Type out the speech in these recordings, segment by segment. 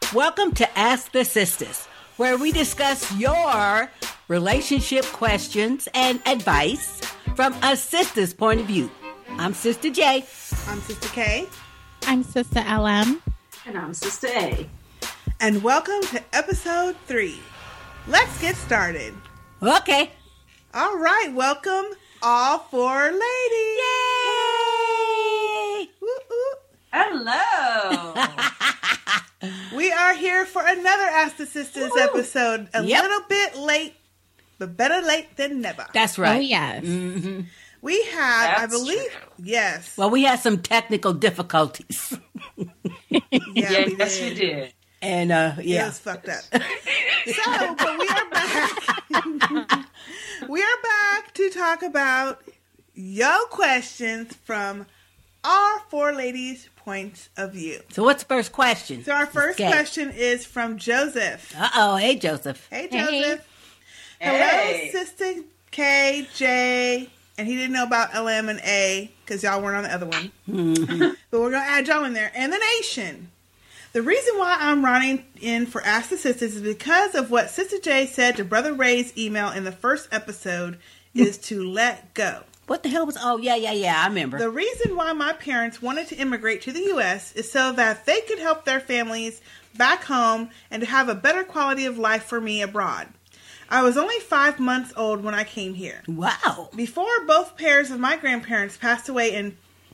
Welcome to Ask the Sisters, where we discuss your relationship questions and advice from a sister's point of view. I'm Sister J. I'm Sister K. I'm Sister LM. And I'm Sister A. And welcome to episode 3. Let's get started. Okay. All right, welcome all four ladies. Yay! Woo, woo. Hello. We are here for another Ask the Sisters episode. A little bit late, but better late than never. That's right. Oh, yes. Mm-hmm. We had, That's I believe, true. yes. Well, we had some technical difficulties. Yes, we did. It And, was fucked up. So, but we are back. We are back to talk about your questions from our four ladies' points of view. So what's the first question? So our first Okay. question is from Joseph. Uh-oh. Hey, Joseph. Hey, Hey. Joseph. Hey. Hello, Sister K, J, and he didn't know about LM and A because y'all weren't on the other one. But we're going to add y'all in there. And the nation. The reason why I'm running in for Ask the Sisters is because of what Sister J said to Brother Ray's email in the first episode is to let go. What the hell was... Oh, yeah, I remember. The reason why my parents wanted to immigrate to the U.S. is so that they could help their families back home and to have a better quality of life for me abroad. I was only 5 months old when I came here. Wow. Before both pairs of my grandparents passed away in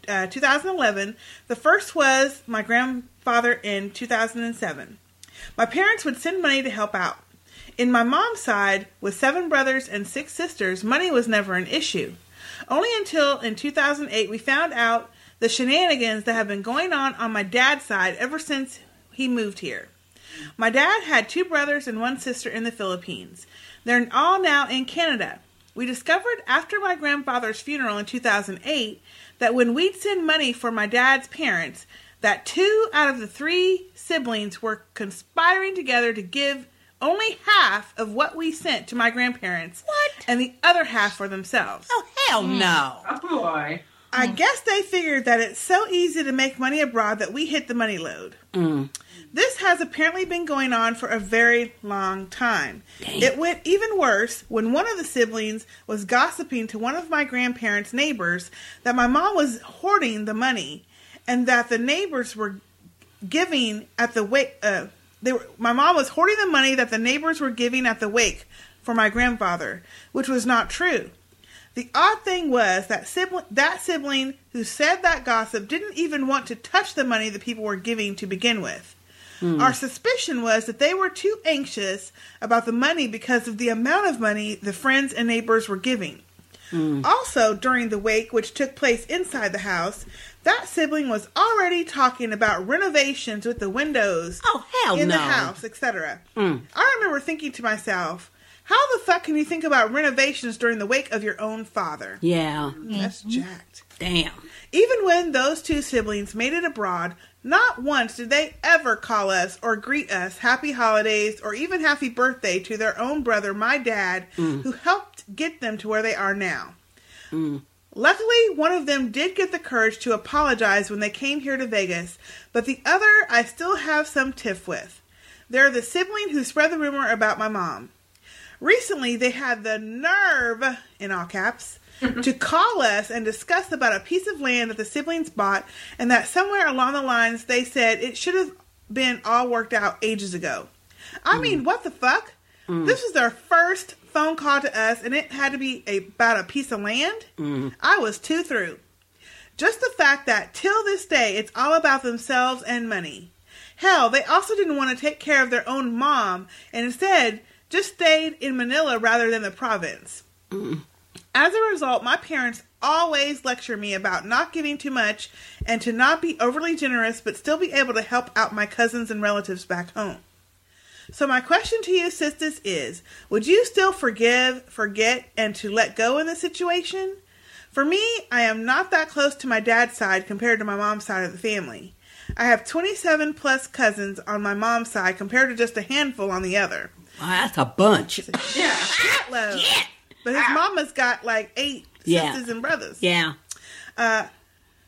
2011, the first was my grandfather in 2007. My parents would send money to help out. In my mom's side, with 7 brothers and 6 sisters, money was never an issue. Only until in 2008 we found out the shenanigans that have been going on my dad's side ever since he moved here. My dad had 2 brothers and 1 sister in the Philippines. They're all now in Canada. We discovered after my grandfather's funeral in 2008 that when we'd send money for my dad's parents, that 2 out of the 3 siblings were conspiring together to give only half of what we sent to my grandparents. What? And the other half for themselves. Oh, hell no. Oh, boy. I guess they figured that it's so easy to make money abroad that we hit the money load. This has apparently been going on for a very long time. Dang. It went even worse when one of the siblings was gossiping to one of my grandparents' neighbors that my mom was hoarding the money and that the neighbors were giving at the wake. My mom was hoarding the money that the neighbors were giving at the wake for my grandfather, which was not true. The odd thing was that sibling who said that gossip didn't even want to touch the money the people were giving to begin with. Our suspicion was that they were too anxious about the money because of the amount of money the friends and neighbors were giving. Also, during the wake, which took place inside the house, that sibling was already talking about renovations with the windows Oh, hell in no. the house, etc. I remember thinking to myself, how the fuck can you think about renovations during the wake of your own father? Yeah. That's jacked. Damn. Even when those 2 siblings made it abroad, not once did they ever call us or greet us happy holidays or even happy birthday to their own brother, my dad, who helped get them to where they are now. Luckily, one of them did get the courage to apologize when they came here to Vegas, but the other I still have some tiff with. They're the sibling who spread the rumor about my mom. Recently, they had the nerve, in all caps, to call us and discuss about a piece of land that the siblings bought and that somewhere along the lines they said it should have been all worked out ages ago. I mean, what the fuck? This was their first phone call to us and it had to be about a piece of land? I was too through. Just the fact that till this day it's all about themselves and money. Hell, they also didn't want to take care of their own mom and instead just stayed in Manila rather than the province. As a result, my parents always lecture me about not giving too much and to not be overly generous but still be able to help out my cousins and relatives back home. So my question to you, sisters, is, would you still forgive, forget, and to let go in this situation? For me, I am not that close to my dad's side compared to my mom's side of the family. I have 27 plus cousins on my mom's side compared to just a handful on the other. Wow, that's a bunch. Yeah. Shitload. Shit. But his mama's got like 8 sisters and brothers. Yeah.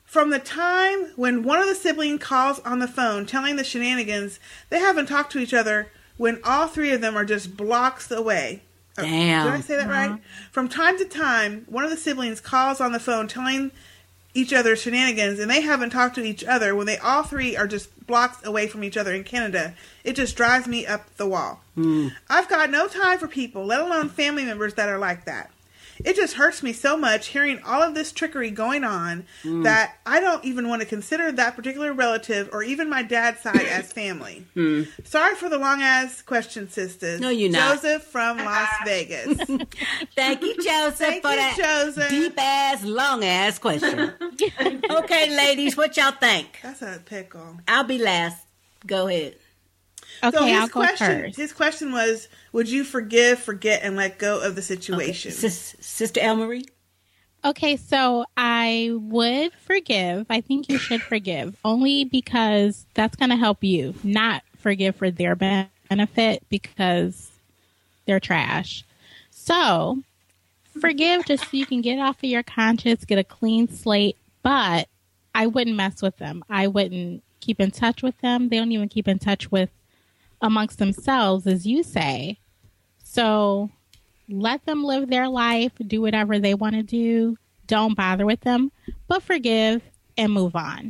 From the time when one of the siblings calls on the phone telling the shenanigans, they haven't talked to each other when all three of them are just blocks away. Damn. Did I say that right? From time to time, one of the siblings calls on the phone telling each other shenanigans, and they haven't talked to each other when they all three are just blocks away from each other in Canada. It just drives me up the wall. I've got no time for people, let alone family members that are like that. It just hurts me so much hearing all of this trickery going on that I don't even want to consider that particular relative or even my dad's side as family. Sorry for the long-ass question, sisters. No, you're not. Joseph from Las Vegas. Thank you, Joseph, for that deep-ass, long-ass question. Okay, ladies, what y'all think? That's a pickle. I'll be last. Go ahead. Okay, So I'll go first. his question was, would you forgive, forget, and let go of the situation? Okay. Sister Elmarie? Okay, so I would forgive. I think you should forgive, only because that's going to help you, not forgive for their benefit because they're trash. So forgive just so you can get off of your conscience, get a clean slate, but I wouldn't mess with them. I wouldn't keep in touch with them. They don't even keep in touch with amongst themselves, as you say. So let them live their life, do whatever they want to do. Don't bother with them, but forgive and move on.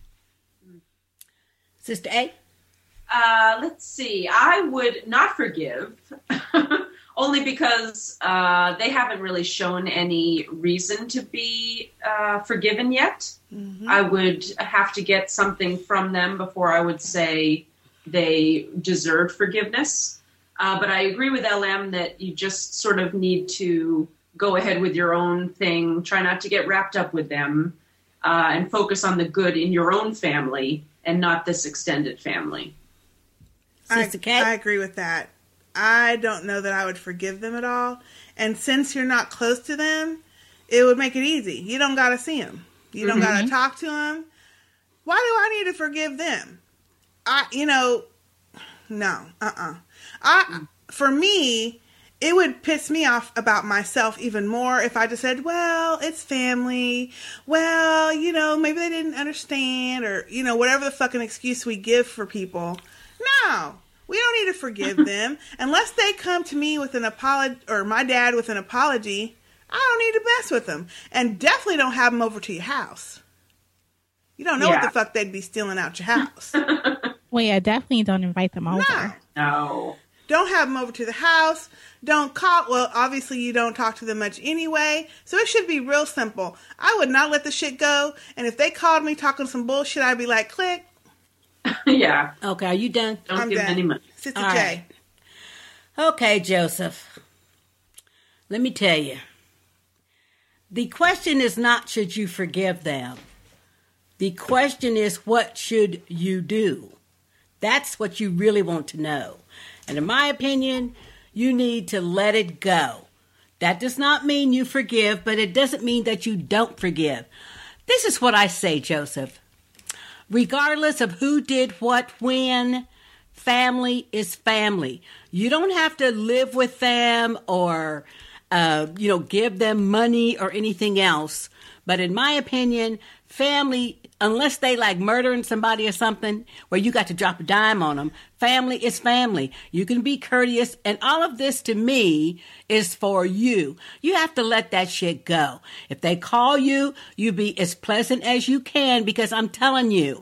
Sister A? Let's see. I would not forgive, only because they haven't really shown any reason to be forgiven yet. I would have to get something from them before I would say they deserve forgiveness. But I agree with LM that you just sort of need to go ahead with your own thing. Try not to get wrapped up with them and focus on the good in your own family and not this extended family. Sister Kate? I agree with that. I don't know that I would forgive them at all. And since you're not close to them, it would make it easy. You don't got to see them. You don't got to talk to them. Why do I need to forgive them? No. For me, it would piss me off about myself even more if I just said, well, it's family. Well, maybe they didn't understand or, whatever the fucking excuse we give for people. No, we don't need to forgive them unless they come to me with an apology or my dad with an apology. I don't need to mess with them, and definitely don't have them over to your house. You don't know what the fuck they'd be stealing out your house. Well, yeah, definitely don't invite them over. No. Don't have them over to the house. Don't call. Well, obviously you don't talk to them much anyway, so it should be real simple. I would not let the shit go, and if they called me talking some bullshit, I'd be like, click. Yeah. Okay, are you done? Don't give them any money. Sister All J. right. Okay, Joseph. Let me tell you. The question is not should you forgive them. The question is what should you do? That's what you really want to know. And in my opinion, you need to let it go. That does not mean you forgive, but it doesn't mean that you don't forgive. This is what I say, Joseph. Regardless of who did what when, family is family. You don't have to live with them or, give them money or anything else. But in my opinion, family, unless they like murdering somebody or something where you got to drop a dime on them, family is family. You can be courteous. And all of this to me is for you. You have to let that shit go. If they call you, you be as pleasant as you can because I am telling you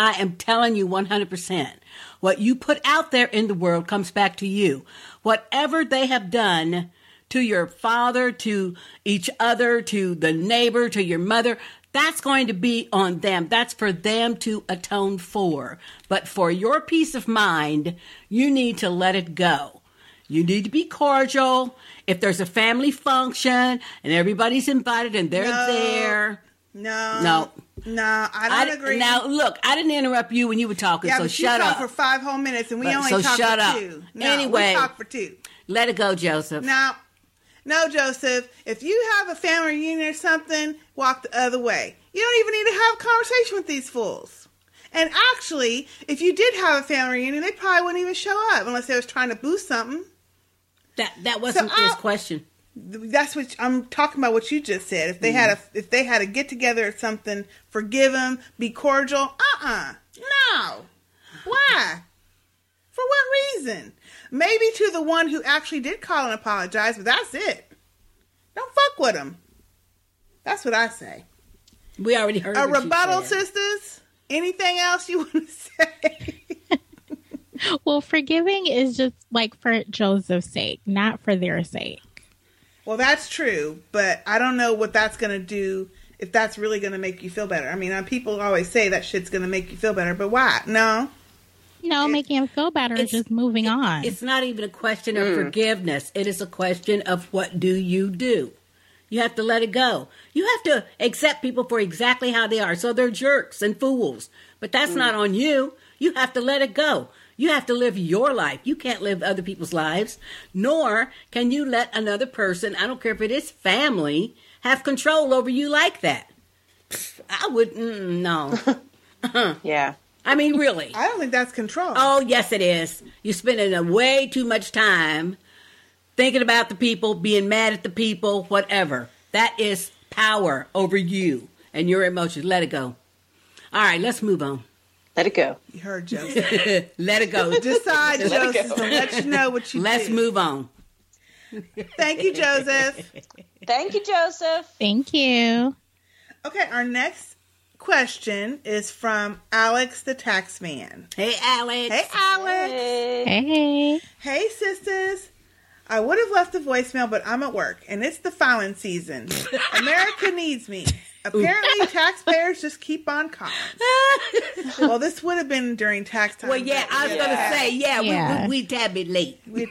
100%. What you put out there in the world comes back to you. Whatever they have done to your father, to each other, to the neighbor, to your mother, that's going to be on them. That's for them to atone for. But for your peace of mind, you need to let it go. You need to be cordial. If there's a family function and everybody's invited and they're there. No, I don't agree. Now, look, I didn't interrupt you when you were talking, so shut up. You talked for 5 whole minutes and we only talked for 2. No, anyway, we talked for 2. Let it go, Joseph. No, Joseph. If you have a family reunion or something, walk the other way. You don't even need to have a conversation with these fools. And actually, if you did have a family reunion, they probably wouldn't even show up unless they was trying to boost something. That wasn't his question. That's what I'm talking about. What you just said. If they had a get together or something, forgive them, be cordial. No. Why? For what reason? Maybe to the one who actually did call and apologize, but that's it. Don't fuck with them. That's what I say. We already heard A what rebuttal, you said. sisters? Anything else you want to say? Well, forgiving is just like for Joseph's sake, not for their sake. Well, that's true, but I don't know what that's going to do, if that's really going to make you feel better. I mean, people always say that shit's going to make you feel better, but why? No. No, making him feel better is just moving on. It's not even a question of forgiveness. It is a question of what do you do. You have to let it go. You have to accept people for exactly how they are. So they're jerks and fools, but that's not on you. You have to let it go. You have to live your life. You can't live other people's lives, nor can you let another person, I don't care if it is family, have control over you like that. I wouldn't, no. Yeah. I mean, really. I don't think that's control. Oh, yes, it is. You're spending way too much time thinking about the people, being mad at the people, whatever. That is power over you and your emotions. Let it go. All right, let's move on. Let it go. You heard Joseph. Let it go. Decide, Let it Joseph, go. and let you know what you Let's do. move on. Thank you, Joseph. Thank you, Joseph. Thank you. Okay, our next question is from Alex the Taxman. Hey, Alex. Hey, Alex. Hey. Hey, sisters. I would have left a voicemail, but I'm at work, and it's the filing season. America needs me. Apparently, taxpayers just keep on calling. Well, this would have been during tax time. Well, yeah, I was going to say, Yeah. we tad bit late. We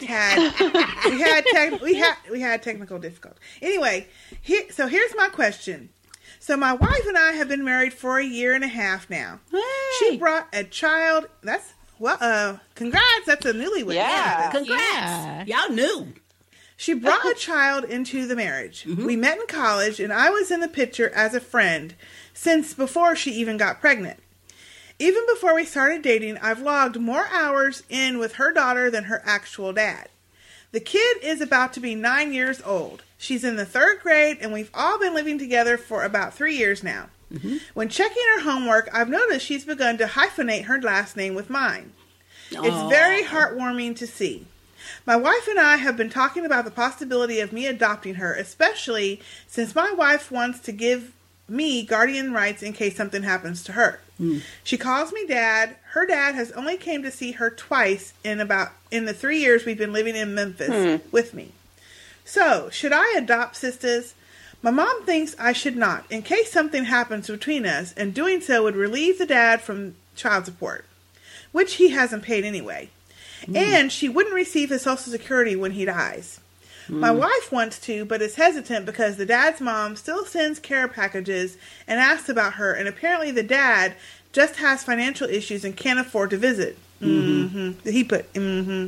had technical difficulty. Anyway, here's my question. So my wife and I have been married for 1.5 years now. Hey. She brought a child. Congrats. That's a newlywed. Yeah. Congrats. Yeah. Y'all knew. She brought a child into the marriage. Mm-hmm. We met in college, and I was in the picture as a friend since before she even got pregnant. Even before we started dating, I've logged more hours in with her daughter than her actual dad. The kid is about to be 9 years old. She's in the 3rd grade, and we've all been living together for about 3 years now. Mm-hmm. When checking her homework, I've noticed she's begun to hyphenate her last name with mine. It's very heartwarming to see. My wife and I have been talking about the possibility of me adopting her, especially since my wife wants to give me guardian rights in case something happens to her. She calls me dad. Her dad has only came to see her twice in the 3 years we've been living in Memphis with me. So, should I adopt, sisters? My mom thinks I should not, in case something happens between us, and doing so would relieve the dad from child support, which he hasn't paid anyway. And she wouldn't receive his Social Security when he dies. My wife wants to, but is hesitant because the dad's mom still sends care packages and asks about her, and apparently the dad just has financial issues and can't afford to visit. He put, Oh,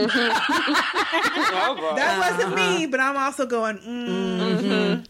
boy. That wasn't me, but I'm also going,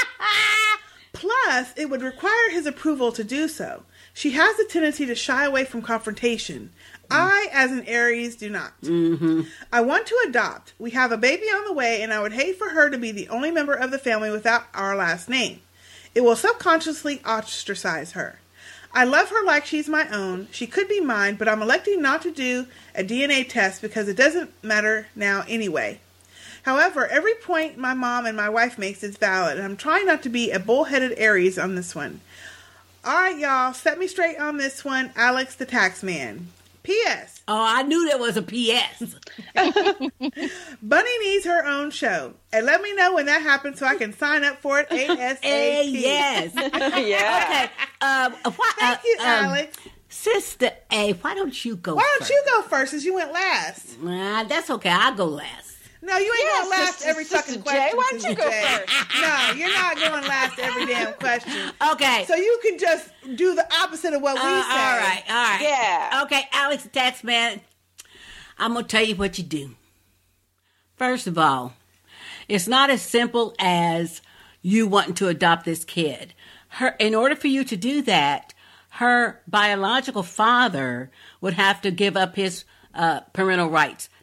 Plus, it would require his approval to do so. She has a tendency to shy away from confrontation. I, as an Aries, do not. I want to adopt. We have a baby on the way, and I would hate for her to be the only member of the family without our last name. It will subconsciously ostracize her. I love her like she's my own. She could be mine, but I'm electing not to do a DNA test because it doesn't matter now anyway. However, every point my mom and my wife makes is valid, and I'm trying not to be a bullheaded Aries on this one. All right, y'all, set me straight on this one. Alex the Taxman. P.S. Oh, I knew there was a P.S. Bunny needs her own show. And let me know when that happens so I can sign up for it ASAP. Yes. Yeah. Okay. Thank you, Alex. Sister A, why don't you go Why don't first? you go first since you went last? That's okay. I'll go last. No, you ain't going last Sister- every fucking Sister question. J, why don't you Sister go J. first? No, you're not going last every damn question. Okay. So you can just do the opposite of what we say. All right. Yeah. Okay, Alex the Taxman, I'm going to tell you what you do. First of all, it's not as simple as you wanting to adopt this kid. In order for you to do that, her biological father would have to give up his parental rights.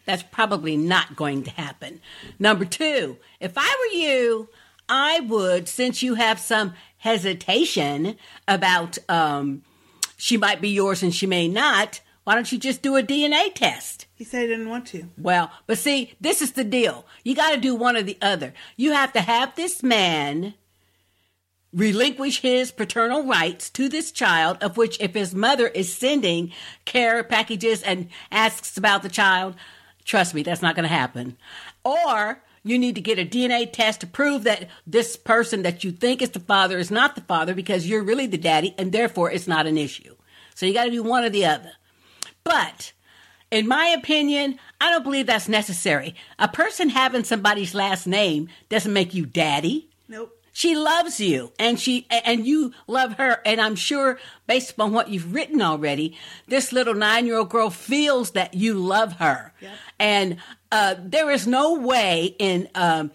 that's probably not going to happen. Number two, if I were you, I would, since you have some hesitation about she might be yours and she may not, why don't you just do a DNA test? He said he didn't want to. Well, but see, this is the deal. You got to do one or the other. You have to have this man relinquish his paternal rights to this child, of which if his mother is sending care packages and asks about the child, trust me, that's not going to happen. Or you need to get a DNA test to prove that this person that you think is the father is not the father because you're really the daddy and therefore it's not an issue. So you got to do one or the other. But in my opinion, I don't believe that's necessary. A person having somebody's last name doesn't make you daddy. Nope. She loves you and you love her. And I'm sure based upon what you've written already, this little 9-year-old girl feels that you love her. Yep. And there is no way in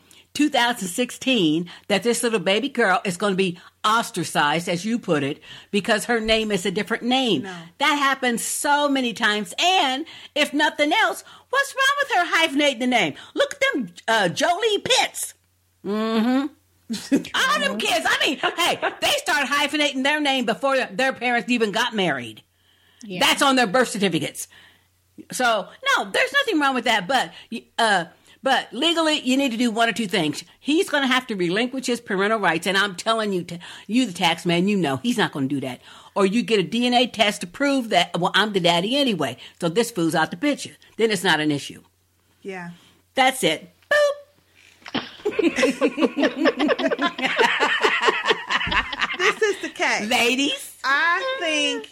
2016 that this little baby girl is going to be ostracized, as you put it, because her name is a different name. No. That happens so many times. And if nothing else, what's wrong with her hyphenating the name? Look at them Jolie Pitts. Mm-hmm. All them kids, I mean, hey, they start hyphenating their name before their parents even got married. Yeah. That's on their birth certificates. So, no, there's nothing wrong with that. But legally, you need to do one or two things. He's going to have to relinquish his parental rights. And I'm telling you, you the tax man, you know he's not going to do that. Or you get a DNA test to prove that, well, I'm the daddy anyway. So this fool's out the picture. Then it's not an issue. Yeah. That's it. This is the case. Ladies, I think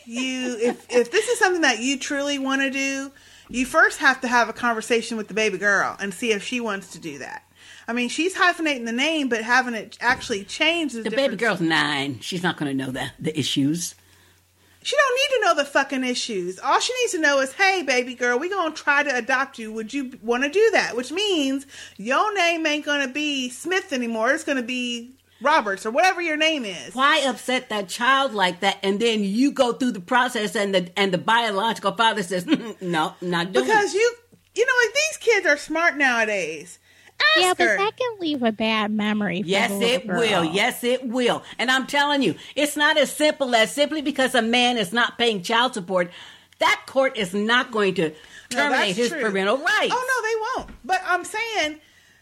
if this is something that you truly want to do, you first have to have a conversation with the baby girl and see if she wants to do that. I mean, she's hyphenating the name, but having it actually changed is the baby girl's 9. She's not going to know the issues. She don't need to know the fucking issues. All she needs to know is, hey, baby girl, we're going to try to adopt you. Would you want to do that? Which means your name ain't going to be Smith anymore. It's going to be Roberts or whatever your name is. Why upset that child like that? And then you go through the process and the biological father says, no, not doing it. Because you know, like, these kids are smart nowadays. Yeah, but that can leave a bad memory for Yes, the little it girl. will. Yes, it will. And I'm telling you, it's not as simple as simply because a man is not paying child support, that court is not going to terminate his parental rights. Oh, no, they won't. But I'm saying,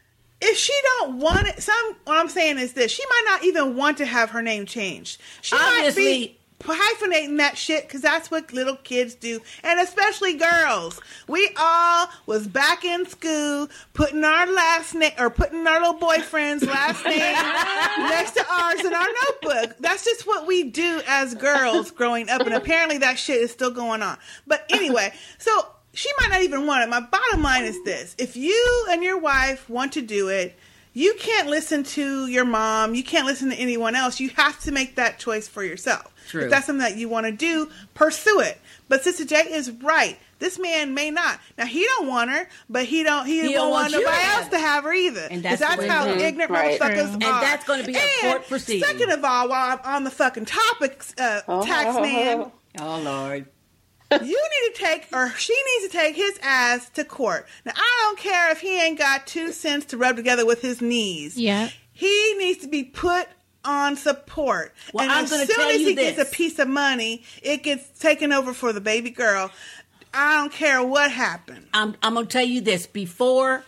if she don't want it, what I'm saying is this, she might not even want to have her name changed. She might be hyphenating that shit because that's what little kids do, and especially girls. We all was back in school putting our last name or putting our little boyfriend's last name next to ours in our notebook. That's just what we do as girls growing up, and apparently that shit is still going on. But anyway, so she might not even want it. My bottom line is this: if you and your wife want to do it, you can't listen to your mom. You can't listen to anyone else. You have to make that choice for yourself. True. If that's something that you want to do, pursue it. But Sister J is right. This man may not. Now, he don't want her, but he don't want nobody else to have her either. And that's how ignorant motherfuckers are. And that's going to be a court proceeding. Second of all, while I'm on the fucking topic, tax man. Oh, Lord. You need to she needs to take his ass to court. Now, I don't care if he ain't got 2 cents to rub together with his knees. Yeah. He needs to be put on support. Well, and as soon as he gets a piece of money, it gets taken over for the baby girl. I don't care what happened. I'm going to tell you this. Before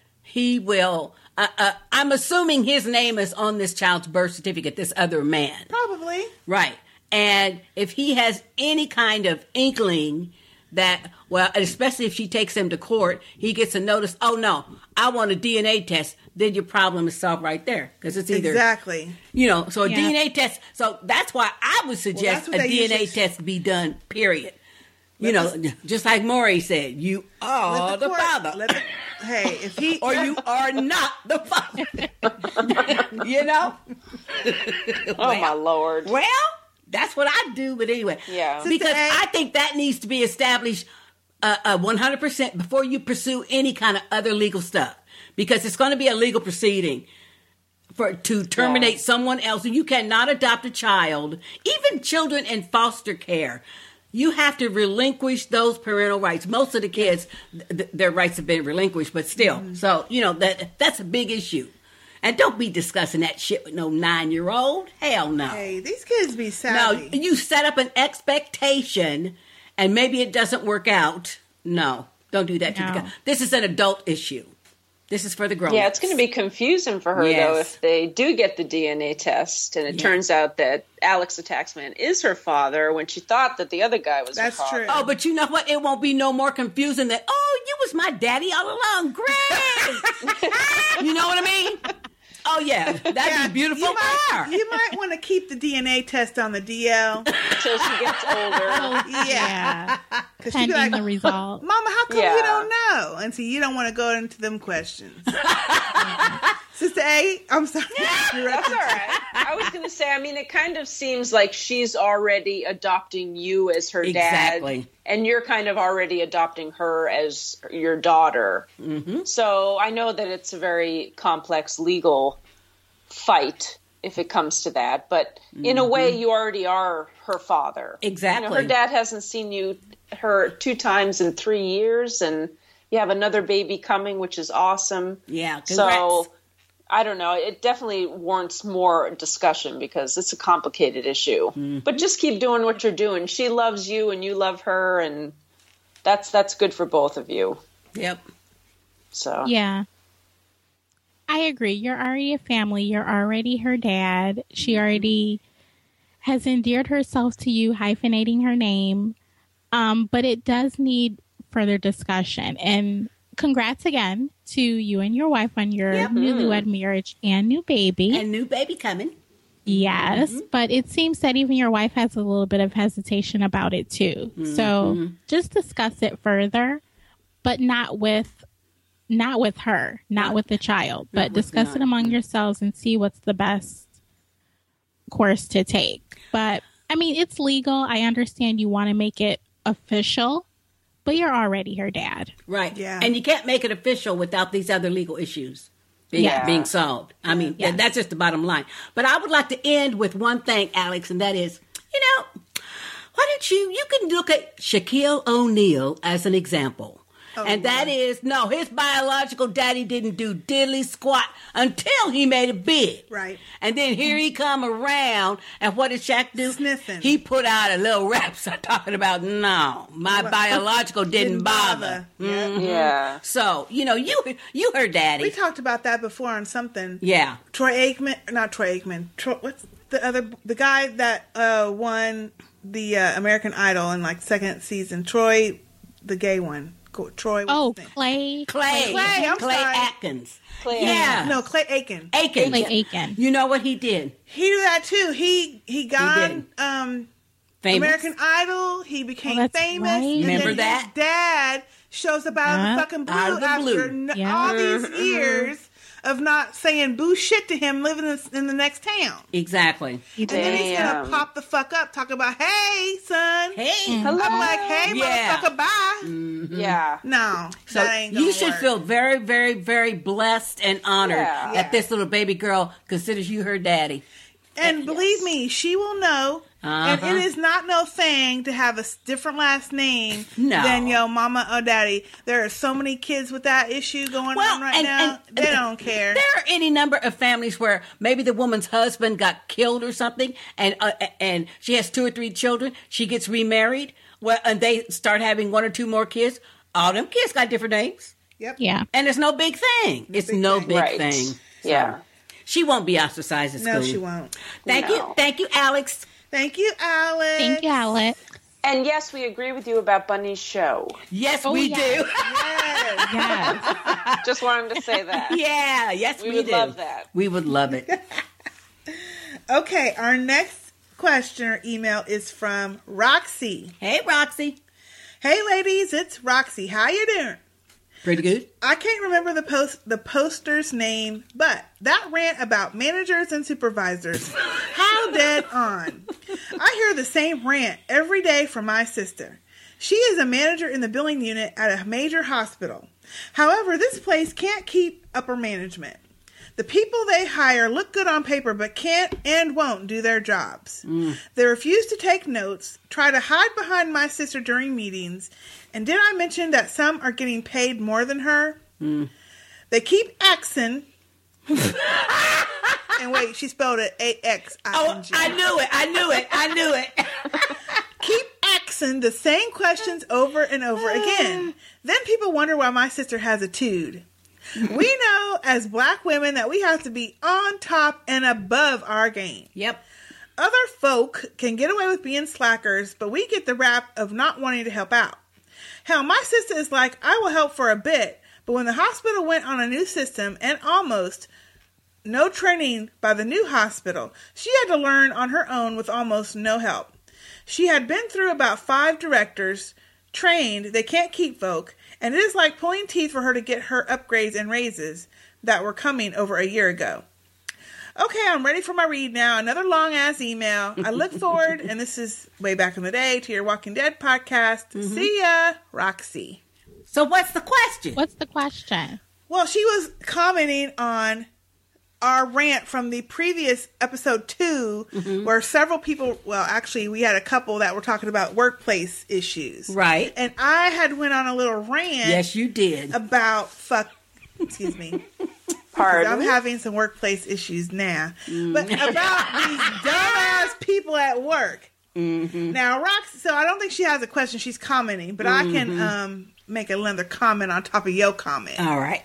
he will... I'm assuming his name is on this child's birth certificate, this other man. Probably. Right. And if he has any kind of inkling that, well, especially if she takes him to court, he gets a notice, oh, no, I want a DNA test, then your problem is solved right there. Because it's either... Exactly. You know, so a DNA test... So that's why I would suggest a DNA test be done, period. Just like Maury said, you are the father. Hey, if he... or you are not the father. You know? Oh, my Lord. Well... That's what I do, but anyway. Yeah. Because I think that needs to be established 100% before you pursue any kind of other legal stuff. Because it's going to be a legal proceeding to terminate someone else. And you cannot adopt a child, even children in foster care. You have to relinquish those parental rights. Most of the kids, their rights have been relinquished, but still. Mm-hmm. So, that's a big issue. And don't be discussing that shit with no 9-year-old. Hell no. Hey, these kids be savvy. No, you set up an expectation and maybe it doesn't work out. No, don't do that to the guy. This is an adult issue. This is for the grown-ups. Yeah, it's going to be confusing for her, though, if they do get the DNA test and it turns out that Alex the Taxman is her father when she thought that the other guy was her father. That's true. Oh, but you know what? It won't be no more confusing than, you was my daddy all along. Great. You know what I mean? Oh, yeah. That'd be beautiful for her. You might want to keep the DNA test on the DL. Until she gets older. Yeah. Pending the result. Mama, how come you don't know? And so you don't want to go into them questions. Sister A, I'm sorry. That's all right. I was going to say, it kind of seems like she's already adopting you as her dad. And you're kind of already adopting her as your daughter. Mm-hmm. So I know that it's a very complex legal fight if it comes to that. But in a way, you already are her father. Exactly. Her dad hasn't seen her 2 times in 3 years. And you have another baby coming, which is awesome. Yeah, congrats. So I don't know. It definitely warrants more discussion because it's a complicated issue. Mm-hmm. But just keep doing what you're doing. She loves you and you love her, and that's good for both of you. Yep. So yeah, I agree. You're already a family. You're already her dad. She already has endeared herself to you, hyphenating her name. But it does need further discussion. And congrats again to you and your wife on your newlywed marriage and new baby. And new baby coming. Yes, but it seems that even your wife has a little bit of hesitation about it too. Mm-hmm. So just discuss it further, but not with her, not with the child, but discuss it among yourselves and see what's the best course to take. But it's legal. I understand you want to make it official, but you're already her dad. Right. Yeah. And you can't make it official without these other legal issues being solved. That's just the bottom line. But I would like to end with one thing, Alex, and that is, why don't you can look at Shaquille O'Neal as an example. That is, his biological daddy didn't do diddly squat until he made it big. Right. And then here he come around, and what did Shaq do? Sniffing. He put out a little rap talking about, my biological didn't bother. Mm-hmm. Yeah. So, you heard daddy. We talked about that before on something. Yeah. Not Troy Aikman. What's the guy that won the American Idol in second season? Troy, the gay one. Troy. Clay. Clay Atkins. Yeah. No, Clay Aiken. Clay Aiken. You know what he did? He did that too. He got American Idol. He became famous. Right. Remember that? His dad shows up out of the fucking blue after all these years of not saying boo shit to him living in the next town. Exactly. And then he's going to pop the fuck up, talk about, hey, son. Hey. Hello. I'm like, hey, motherfucker, bye. Mm-hmm. Yeah. No, so that ain't gonna you should work. feel very, very, very blessed and honored that this little baby girl considers you her daddy. And believe me, she will know. And it is not no thing to have a different last name than your mama or daddy. There are so many kids with that issue going on right now. They don't care. There are any number of families where maybe the woman's husband got killed or something, and she has 2 or 3 children. She gets remarried, and they start having 1 or 2 more kids. All them kids got different names. Yep. Yeah. And it's no big thing. It's no big thing. So yeah. She won't be ostracized at school. No, she won't. Thank you, Alex. Thank you, Alex. Thank you, Alex. And yes, we agree with you about Bunny's show. Yes, we do. Yes. Just wanted to say that. Yeah, yes, we would do. love that. We would love it. Okay, our next question or email is from Roxy. Hey, Roxy. Hey, ladies, it's Roxy. How you doing? Pretty good. I can't remember the poster's name, but that rant about managers and supervisors, how dead on. I hear the same rant every day from my sister. She is a manager in the billing unit at a major hospital. However, this place can't keep upper management. The people they hire look good on paper but can't and won't do their jobs. They refuse to take notes, try to hide behind my sister during meetings, and did I mention that some are getting paid more than her? They keep axing. And wait, she spelled it A-X-I-N-G. Oh, I knew it. Keep asking the same questions over and over again. Then people wonder why my sister has a tude. We know as black women that we have to be on top and above our game. Yep. Other folk can get away with being slackers, but we get the rap of not wanting to help out. Hell, my sister is like, I will help for a bit, but when the hospital went on a new system and almost no training by the new hospital, she had to learn on her own with almost no help. She had been through about 5 directors, trained, they can't keep folk, and it is like pulling teeth for her to get her upgrades and raises that were coming over a year ago. Okay, I'm ready for my read now. Another long-ass email. I look forward, and this is way back in the day, to your Walking Dead podcast. See ya, Roxy. So what's the question? What's the question? Well, she was commenting on our rant from the previous episode 2, where several people, well, actually, we had a couple that were talking about workplace issues. Right. And I had went on a little rant. Yes, you did. About excuse me. Pardon? I'm having some workplace issues now. But about these dumbass people at work. Now, Roxy, so I don't think she has a question. She's commenting, but I can make another comment on top of your comment. All right.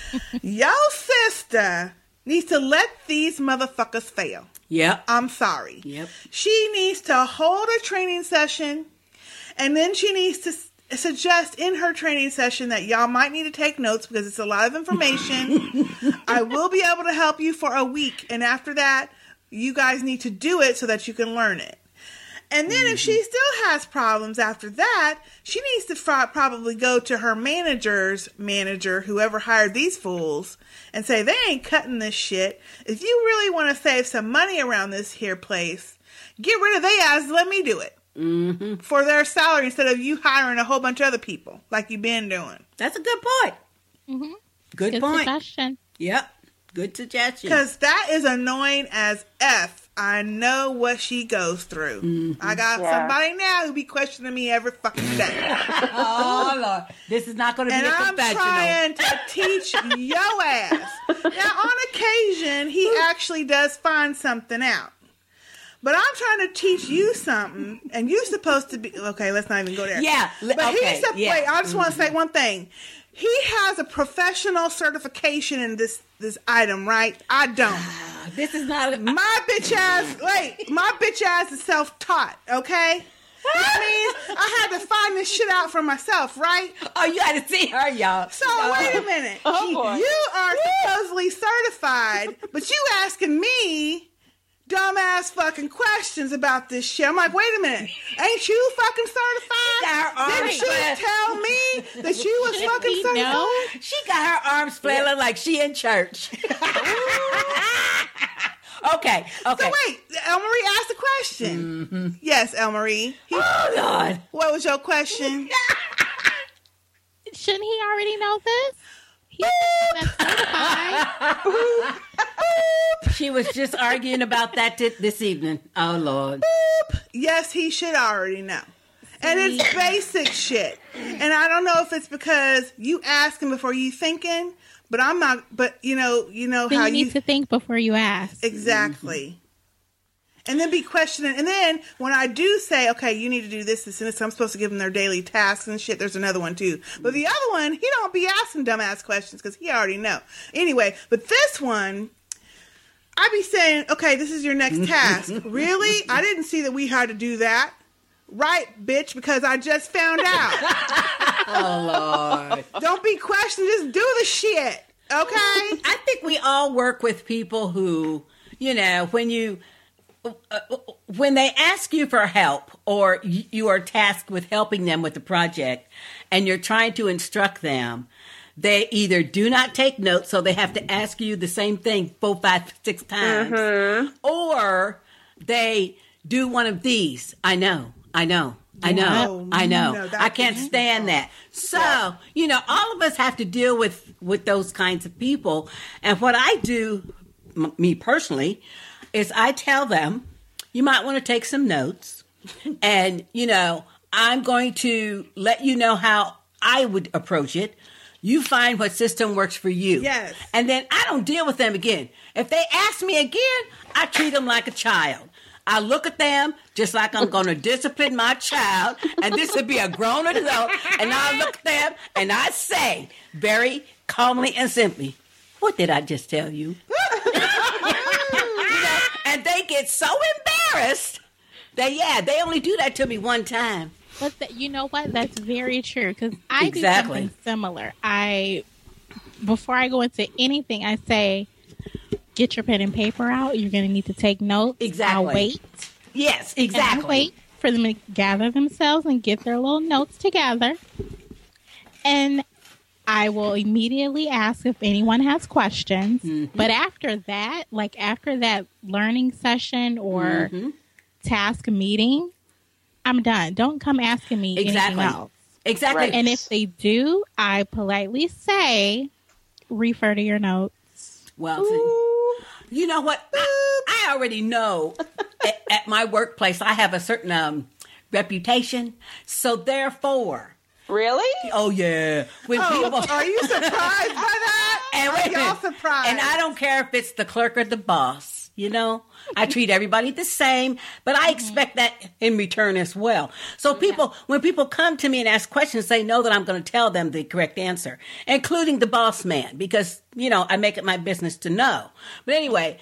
Your sister needs to let these motherfuckers fail. Yep. I'm sorry. Yep. She needs to hold a training session, and then she needs to suggest in her training session that y'all might need to take notes because it's a lot of information. I will be able to help you for a week, and after that, you guys need to do it so that you can learn it. And then if she still has problems after that, she needs to probably go to her manager's manager, whoever hired these fools, and say, they ain't cutting this shit. If you really want to save some money around this here place, get rid of they ass and let me do it. For their salary instead of you hiring a whole bunch of other people like you've been doing. That's a good point. Good point. Suggestion. Yep. Good suggestion. Because that is annoying as F. I know what she goes through. I got somebody now who be questioning me every fucking day. Oh, Lord. This is not going to be a confessional. And I'm trying to teach your ass. Now, on occasion, he actually does find something out. But I'm trying to teach you something, and you're supposed to be... Okay, let's not even go there. Yeah. But okay, wait, I just want to say one thing. He has a professional certification in this item, right? I don't. This is not... My bitch ass is self-taught, okay? That means I had to find this shit out for myself, right? Oh, you had to see her, y'all. So, wait a minute. Oh, boy. You are supposedly certified, but you asking me dumbass fucking questions about this shit. I'm like, wait a minute. Ain't you fucking certified? Didn't you tell me that you was fucking certified? No. She got her arms flailing like she in church. Okay. So wait, Elmarie asked a question. Yes, Elmarie. Oh, Lord. What was your question? Shouldn't he already know this? He's certified. She was just arguing about that this evening. Oh, Lord. Yes, he should already know. And it's basic shit. And I don't know if it's because you asking before you thinking, but I'm not, but you know Then how you need to think before you ask. Exactly. And then be questioning. And then when I do say, okay, you need to do this, and this, I'm supposed to give them their daily tasks and shit. There's another one too. But the other one, he don't be asking dumbass questions because he already know. Anyway, but this one, I be saying, okay, this is your next task. Really? I didn't see that we had to do that. Right, bitch, because I just found out. Oh, Lord. Don't be questioning, just do the shit. Okay? I think we all work with people who, when they ask you for help or you are tasked with helping them with the project and you're trying to instruct them, they either do not take notes, so they have to ask you the same thing 4, 5, 6 times, or they do one of these. I know. I know. No, I can't stand that. So, all of us have to deal with those kinds of people. And what I do, me personally, is I tell them, you might want to take some notes. And, I'm going to let you know how I would approach it. You find what system works for you. Yes. And then I don't deal with them again. If they ask me again, I treat them like a child. I look at them just like I'm going to discipline my child, and this would be a grown adult, and I look at them and I say very calmly and simply, what did I just tell you? And they get so embarrassed that, they only do that to me one time. But you know what? That's very true, because I do something similar. Before I go into anything, I say, get your pen and paper out. You're going to need to take notes. Exactly. I'll wait. Yes, exactly. And I'll wait for them to gather themselves and get their little notes together. And I will immediately ask if anyone has questions. Mm-hmm. But after that learning session or task meeting, I'm done. Don't come asking me anything else. Exactly. Right. And if they do, I politely say, refer to your notes. Well, you know what? I already know at my workplace I have a certain reputation. So therefore... Really? Oh, yeah. When people, are you surprised by that? Are y'all surprised? And I don't care if it's the clerk or the boss. I treat everybody the same, but I expect that in return as well. So when people come to me and ask questions, they know that I'm going to tell them the correct answer, including the boss man, because, I make it my business to know. But anyway,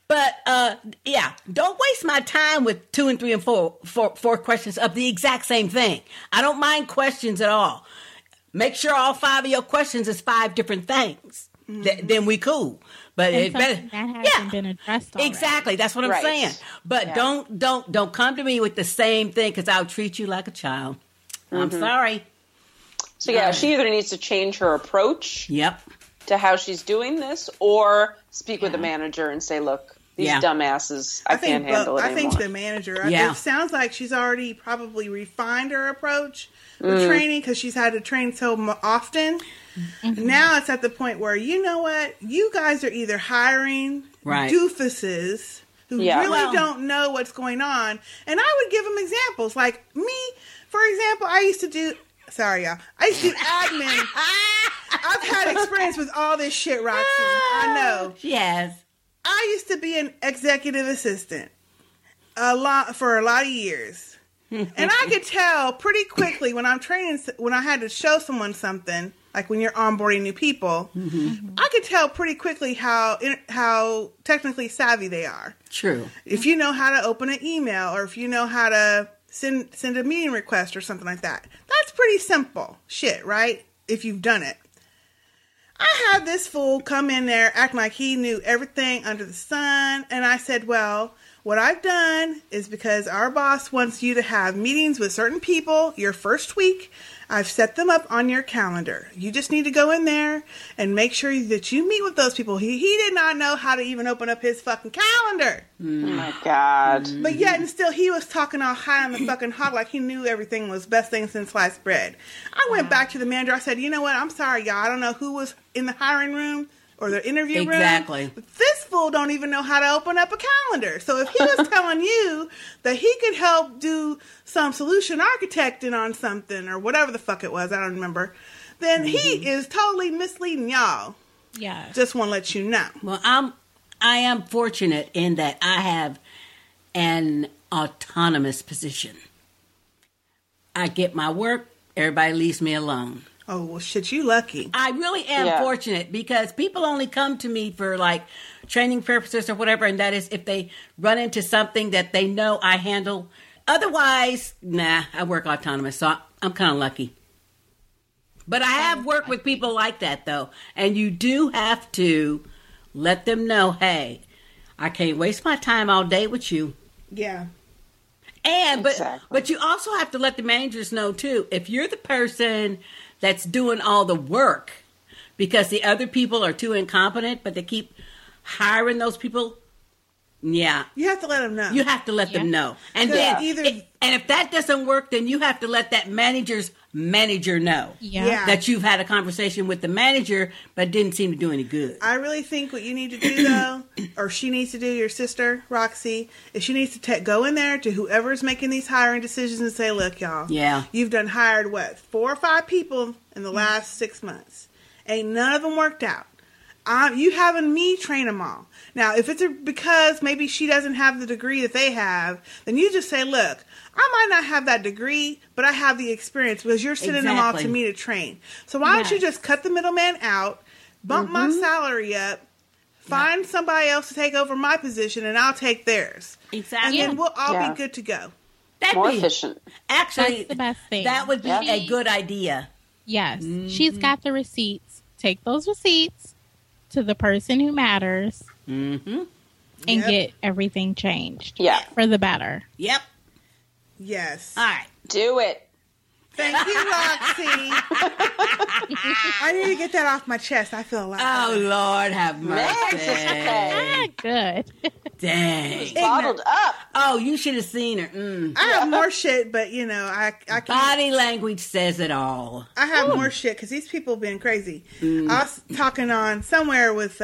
don't waste my time with 2 and 3 and 4 questions of the exact same thing. I don't mind questions at all. Make sure all 5 of your questions is 5 different things. Then we cool. But it's better that hasn't been addressed already. Exactly. That's what I'm saying. But don't come to me with the same thing, because I'll treat you like a child. I'm sorry. So she either needs to change her approach. Yep. To how she's doing this, or speak with the manager and say, look, these dumbasses, I can't handle it anymore. I think the manager. It sounds like she's already probably refined her approach with training, because she's had to train so often. Mm-hmm. Now it's at the point where, you know what? You guys are either hiring doofuses who really don't know what's going on. And I would give them examples. Like me, for example, I used to do admin. I've had experience with all this shit, Roxy. I know. Yes. I used to be an executive assistant for a lot of years. And I could tell pretty quickly when I'm training, when I had to show someone something, like when you're onboarding new people, I could tell pretty quickly how technically savvy they are. True. If you know how to open an email, or if you know how to send a meeting request or something like that. That's pretty simple shit, right? If you've done it. I had this fool come in there acting like he knew everything under the sun. And I said, well, what I've done is, because our boss wants you to have meetings with certain people your first week, I've set them up on your calendar. You just need to go in there and make sure that you meet with those people. He did not know how to even open up his fucking calendar. Oh my God. But yet and still he was talking all high on the fucking hog like he knew everything was best thing since sliced bread. I went back to the manager. I said, you know what? I'm sorry, y'all. I don't know who was in the hiring room or the interview room. Exactly. But this fool don't even know how to open up a calendar. So if he was telling you that he could help do some solution architecting on something or whatever the fuck it was, I don't remember, then he is totally misleading y'all. Yeah. Just want to let you know. Well, I am fortunate in that I have an autonomous position. I get my work, everybody leaves me alone. Oh, well, shit, you lucky. I really am fortunate, because people only come to me for like training purposes or whatever, and that is if they run into something that they know I handle. Otherwise, I work autonomous, so I'm kind of lucky. But I have worked with people like that, though, and you do have to let them know, hey, I can't waste my time all day with you. Yeah. And but you also have to let the managers know, too, if you're the person that's doing all the work because the other people are too incompetent, but they keep hiring those people. Yeah. You have to let them know. You have to let them know. And then And if that doesn't work, then you have to let that manager's manager know that you've had a conversation with the manager, but didn't seem to do any good. I really think what you need to do, though, or she needs to do, your sister, Roxy, is she needs to go in there to whoever's making these hiring decisions and say, look, y'all, you've hired, 4 or 5 people in the last 6 months. Ain't none of them worked out. You having me train them all. Now, if it's because maybe she doesn't have the degree that they have, then you just say, look, I might not have that degree, but I have the experience because you're sending them all to me to train. So why don't you just cut the middleman out, bump my salary up, find somebody else to take over my position, and I'll take theirs. Exactly. And then we'll all be good to go. That'd more efficient. Actually, that's the best thing. That would be a good idea. Yes. She's got the receipts. Take those receipts to the person who matters and get everything changed. Yeah. For the better. Yep. Yes. All right. Do it. Thank you, Roxy. I need to get that off my chest. I feel a lot better. Oh, Lord, have mercy. Good. Dang. Bottled up. Oh, you should have seen her. I have more shit, but, I can't. Body language says it all. I have more shit because these people been crazy. I was talking on somewhere with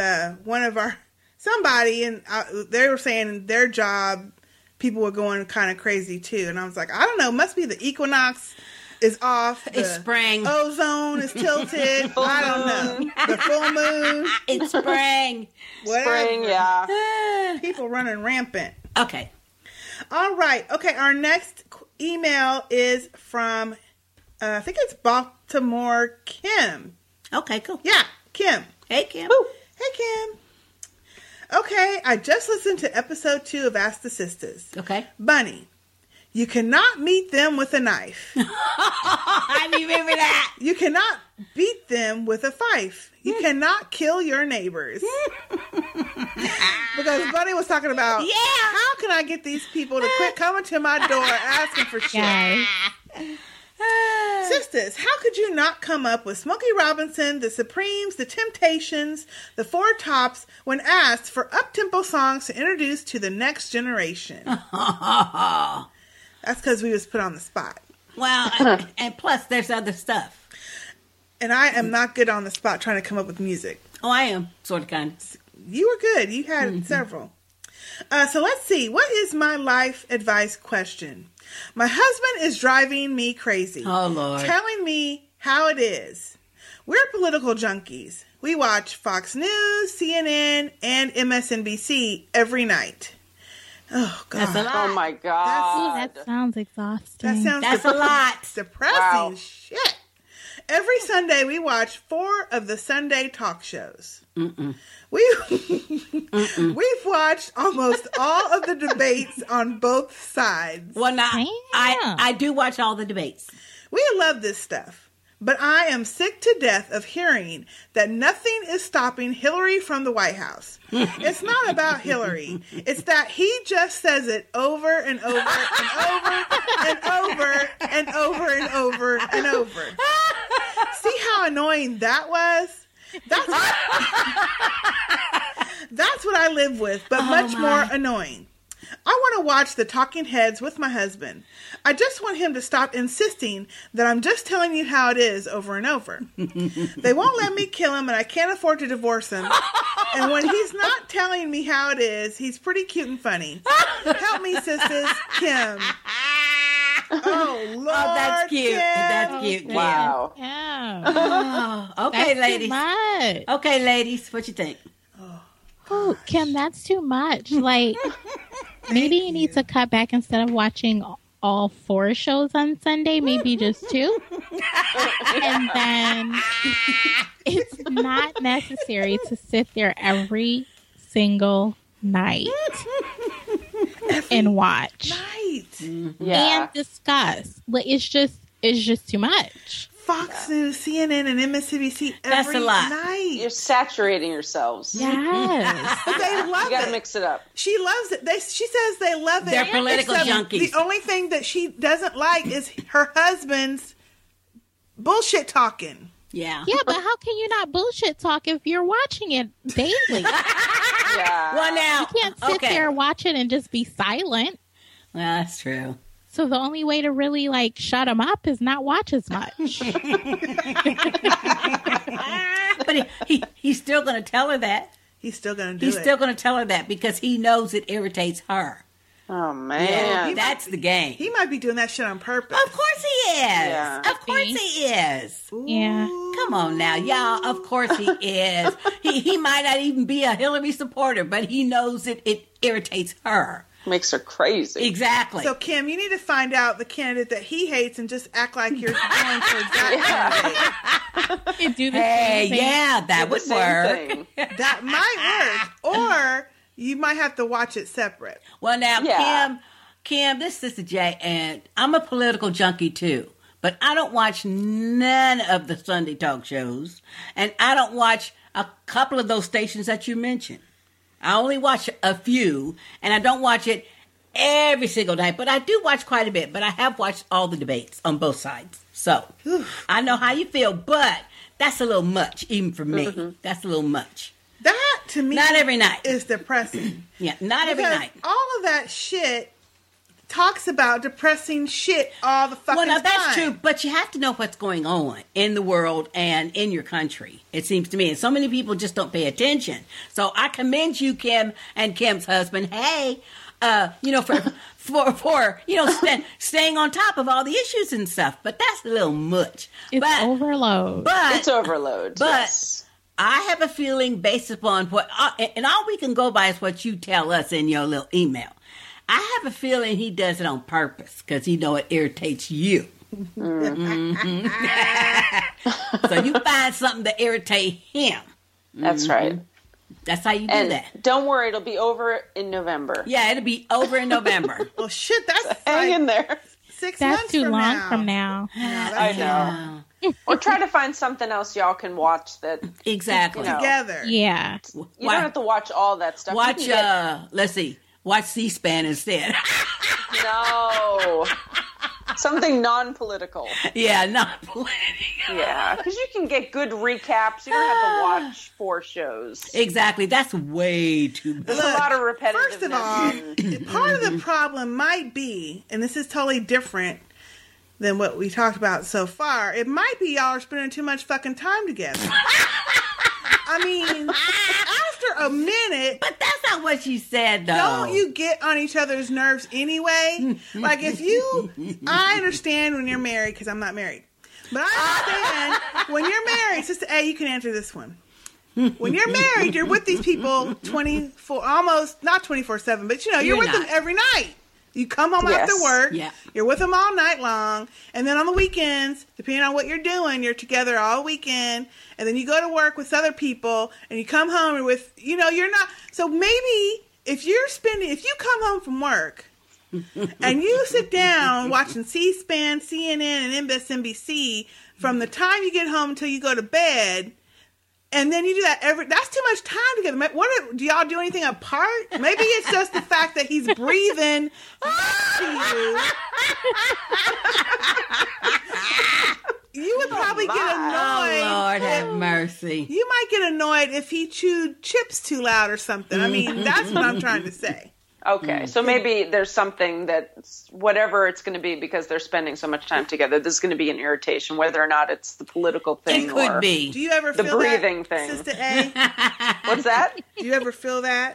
somebody, and they were saying their job, people were going kind of crazy too. And I was like, I don't know, must be the equinox is off. It's spring. Ozone is tilted. I don't know. The full moon. It's spring. Whatever. Spring, yeah. People running rampant. Okay. All right. Okay, our next email is from, I think it's Baltimore Kim. Okay, cool. Yeah, Kim. Hey, Kim. Woo. Hey, Kim. Okay, I just listened to episode 2 of Ask the Sisters. Okay. Bunny, you cannot meet them with a knife. I remember that. You cannot beat them with a fife. You cannot kill your neighbors. Because Bunny was talking about, how can I get these people to quit coming to my door asking for shit? Sisters, how could you not come up with Smokey Robinson, the Supremes, the Temptations, the Four Tops when asked for up-tempo songs to introduce to the next generation? That's because we was put on the spot. Well, and plus there's other stuff. And I am not good on the spot trying to come up with music. Oh, I am. Sort of, kind of. You were good. You had several. So let's see. What is my life advice question? My husband is driving me crazy. Oh, Lord. Telling me how it is. We're political junkies. We watch Fox News, CNN, and MSNBC every night. Oh, God. That's a lot. Oh, my God. That sounds exhausting. That's a lot. Depressing shit. Every Sunday, we watch 4 of the Sunday talk shows. We've watched almost all of the debates on both sides. Well, now, I do watch all the debates. We love this stuff. But I am sick to death of hearing that nothing is stopping Hillary from the White House. It's not about Hillary. It's that he just says it over and over and over and over and over and over and over. See how annoying that was? That's what I live with, but much more annoying. I want to watch the Talking Heads with my husband. I just want him to stop insisting that I'm just telling you how it is over and over. They won't let me kill him, and I can't afford to divorce him. And when he's not telling me how it is, he's pretty cute and funny. Help me, sisters. Kim. Oh, Lord. Oh, that's cute. Kim. That's cute, Kim. Wow. Yeah. Oh, okay, That's ladies. too much. Okay, ladies. What you think? Oh, Kim, that's too much. Like, maybe you need to cut back instead of watching all 4 shows on Sunday, maybe just 2. And then it's not necessary to sit there every single night and watch Yeah. and discuss. Like, it's just too much. Fox News, CNN, and MSNBC every That's a lot. night. You're saturating yourselves. Yes. But they love You got to it. mix it up. She loves it. She says they love it. They're political Except junkies. The only thing that she doesn't like is her husband's bullshit talking. Yeah. Yeah, but how can you not bullshit talk if you're watching it daily? Yeah. Well, now. You can't sit there and watch it and just be silent. Well, that's true. So the only way to really like shut him up is not watch as much. But he's still going to tell her that. He's still going to do it. He's still going to tell her that because he knows it irritates her. Oh, man. That's the game. He might be doing that shit on purpose. Of course he is. Yeah. Of course he is. Yeah. Come on now, y'all. Of course he is. He might not even be a Hillary supporter, but he knows it irritates her. Makes her crazy. Exactly. So, Kim, you need to find out the candidate that he hates and just act like you're going for that candidate. You do the same thing. Yeah, that would work. That might work. Or you might have to watch it separate. Well, now, Yeah. Kim, this is Sister J, and I'm a political junkie too. But I don't watch none of the Sunday talk shows, and I don't watch a couple of those stations that you mentioned. I only watch a few, and I don't watch it every single night, but I do watch quite a bit. But I have watched all the debates on both sides. So, I know how you feel, but that's a little much, even for me. Mm-hmm. That's a little much. That, to me, not every night is depressing. Yeah, not every night. All of that shit talks about depressing shit all the fucking time. Well, now that's true, but you have to know what's going on in the world and in your country, it seems to me. And so many people just don't pay attention. So I commend you, Kim, and Kim's husband. Hey, for staying on top of all the issues and stuff. But that's a little much. It's overload. It's overload, But yes. I have a feeling based upon what, and all we can go by is what you tell us in your little email. I have a feeling he does it on purpose because he know it irritates you. Mm-hmm. So you find something to irritate him. That's right. That's how you do that. Don't worry, it'll be over in November. Yeah, it'll be over in November. Well, shit, that's hang in there. 6 That's months too from long now. from now. I know. Or try to find something else y'all can watch that Exactly. Together. Yeah. You don't have to watch all that stuff. Watch let's see. Watch C-SPAN instead. No. Something non-political. Yeah, not political. Yeah, because you can get good recaps. You don't have to watch 4 shows. Exactly. That's way too much. There's a lot of repetitiveness. First of all, part of the problem might be, and this is totally different than what we talked about so far, it might be y'all are spending too much fucking time together. I mean, after a minute... But that's not what she said, though. Don't you get on each other's nerves anyway? Like, if you... I understand when you're married, because I'm not married. But I understand when you're married, Sister A, you can answer this one. When you're married, you're with these people 24... Almost, not 24/7, but, you're with them every night. You come home after work. Yeah. You're with them all night long. And then on the weekends, depending on what you're doing, you're together all weekend. And then you go to work with other people. And you come home and with, you're not. So maybe if you come home from work and you sit down watching C-SPAN, CNN, and MSNBC from the time you get home until you go to bed. And then you do that that's too much time together. Do y'all do anything apart? Maybe it's just the fact that he's breathing next to you. You would probably get annoyed. Oh, Lord have mercy. You might get annoyed if he chewed chips too loud or something. I mean, that's what I'm trying to say. Okay, so maybe there's something that, whatever it's going to be, because they're spending so much time together, there's going to be an irritation, whether or not it's the political thing It could or be. Do you ever the feel breathing that, thing. Sister A? What's that? Do you ever feel that?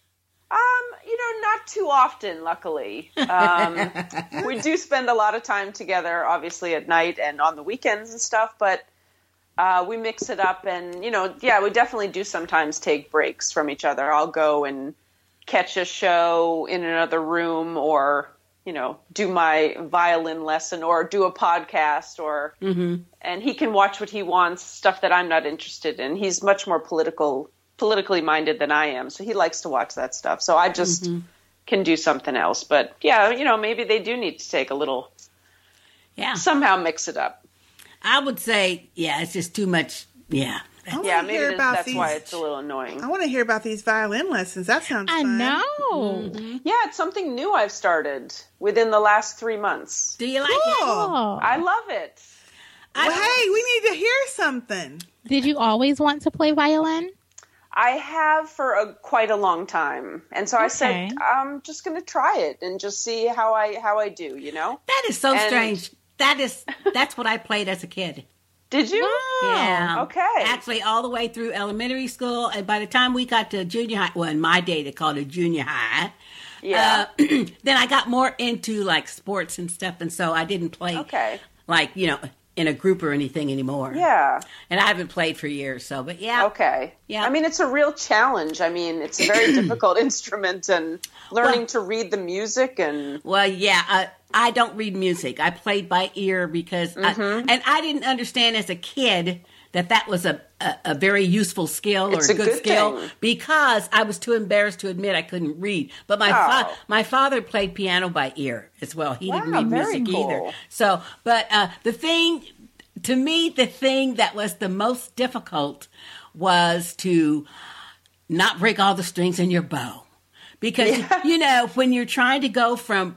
Not too often, luckily. We do spend a lot of time together, obviously, at night and on the weekends and stuff, but we mix it up and, we definitely do sometimes take breaks from each other. I'll go and catch a show in another room or, do my violin lesson or do a podcast or, and he can watch what he wants, stuff that I'm not interested in. He's much more politically minded than I am. So he likes to watch that stuff. So I just can do something else. But yeah, maybe they do need to take a little, somehow mix it up. I would say, it's just too much. Yeah. Maybe that's why it's a little annoying. I want to hear about these violin lessons. That sounds fun. I know. Mm-hmm. Yeah, it's something new I've started within the last 3 months. Do you like it? Oh. I love it. Well, hey, we need to hear something. Did you always want to play violin? I have for quite a long time, and so I said I'm just going to try it and just see how I do. You know, that is so strange. That's what I played as a kid. Did you? Wow. Yeah. Okay. Actually, all the way through elementary school, and by the time we got to junior high, well, in my day they called it junior high. Yeah. Then I got more into like sports and stuff, and so I didn't play like in a group or anything anymore. Yeah. And I haven't played for years, so but yeah. Okay. Yeah. I mean, it's a real challenge. I mean, it's a very difficult instrument, and learning to read the music and. Well, yeah. I don't read music. I played by ear because, I didn't understand as a kid that was a very useful skill or a good skill thing. Because I was too embarrassed to admit I couldn't read. But my father played piano by ear as well. He didn't read music either. So, but the thing that was the most difficult was to not break all the strings in your bow. Because, when you're trying to go from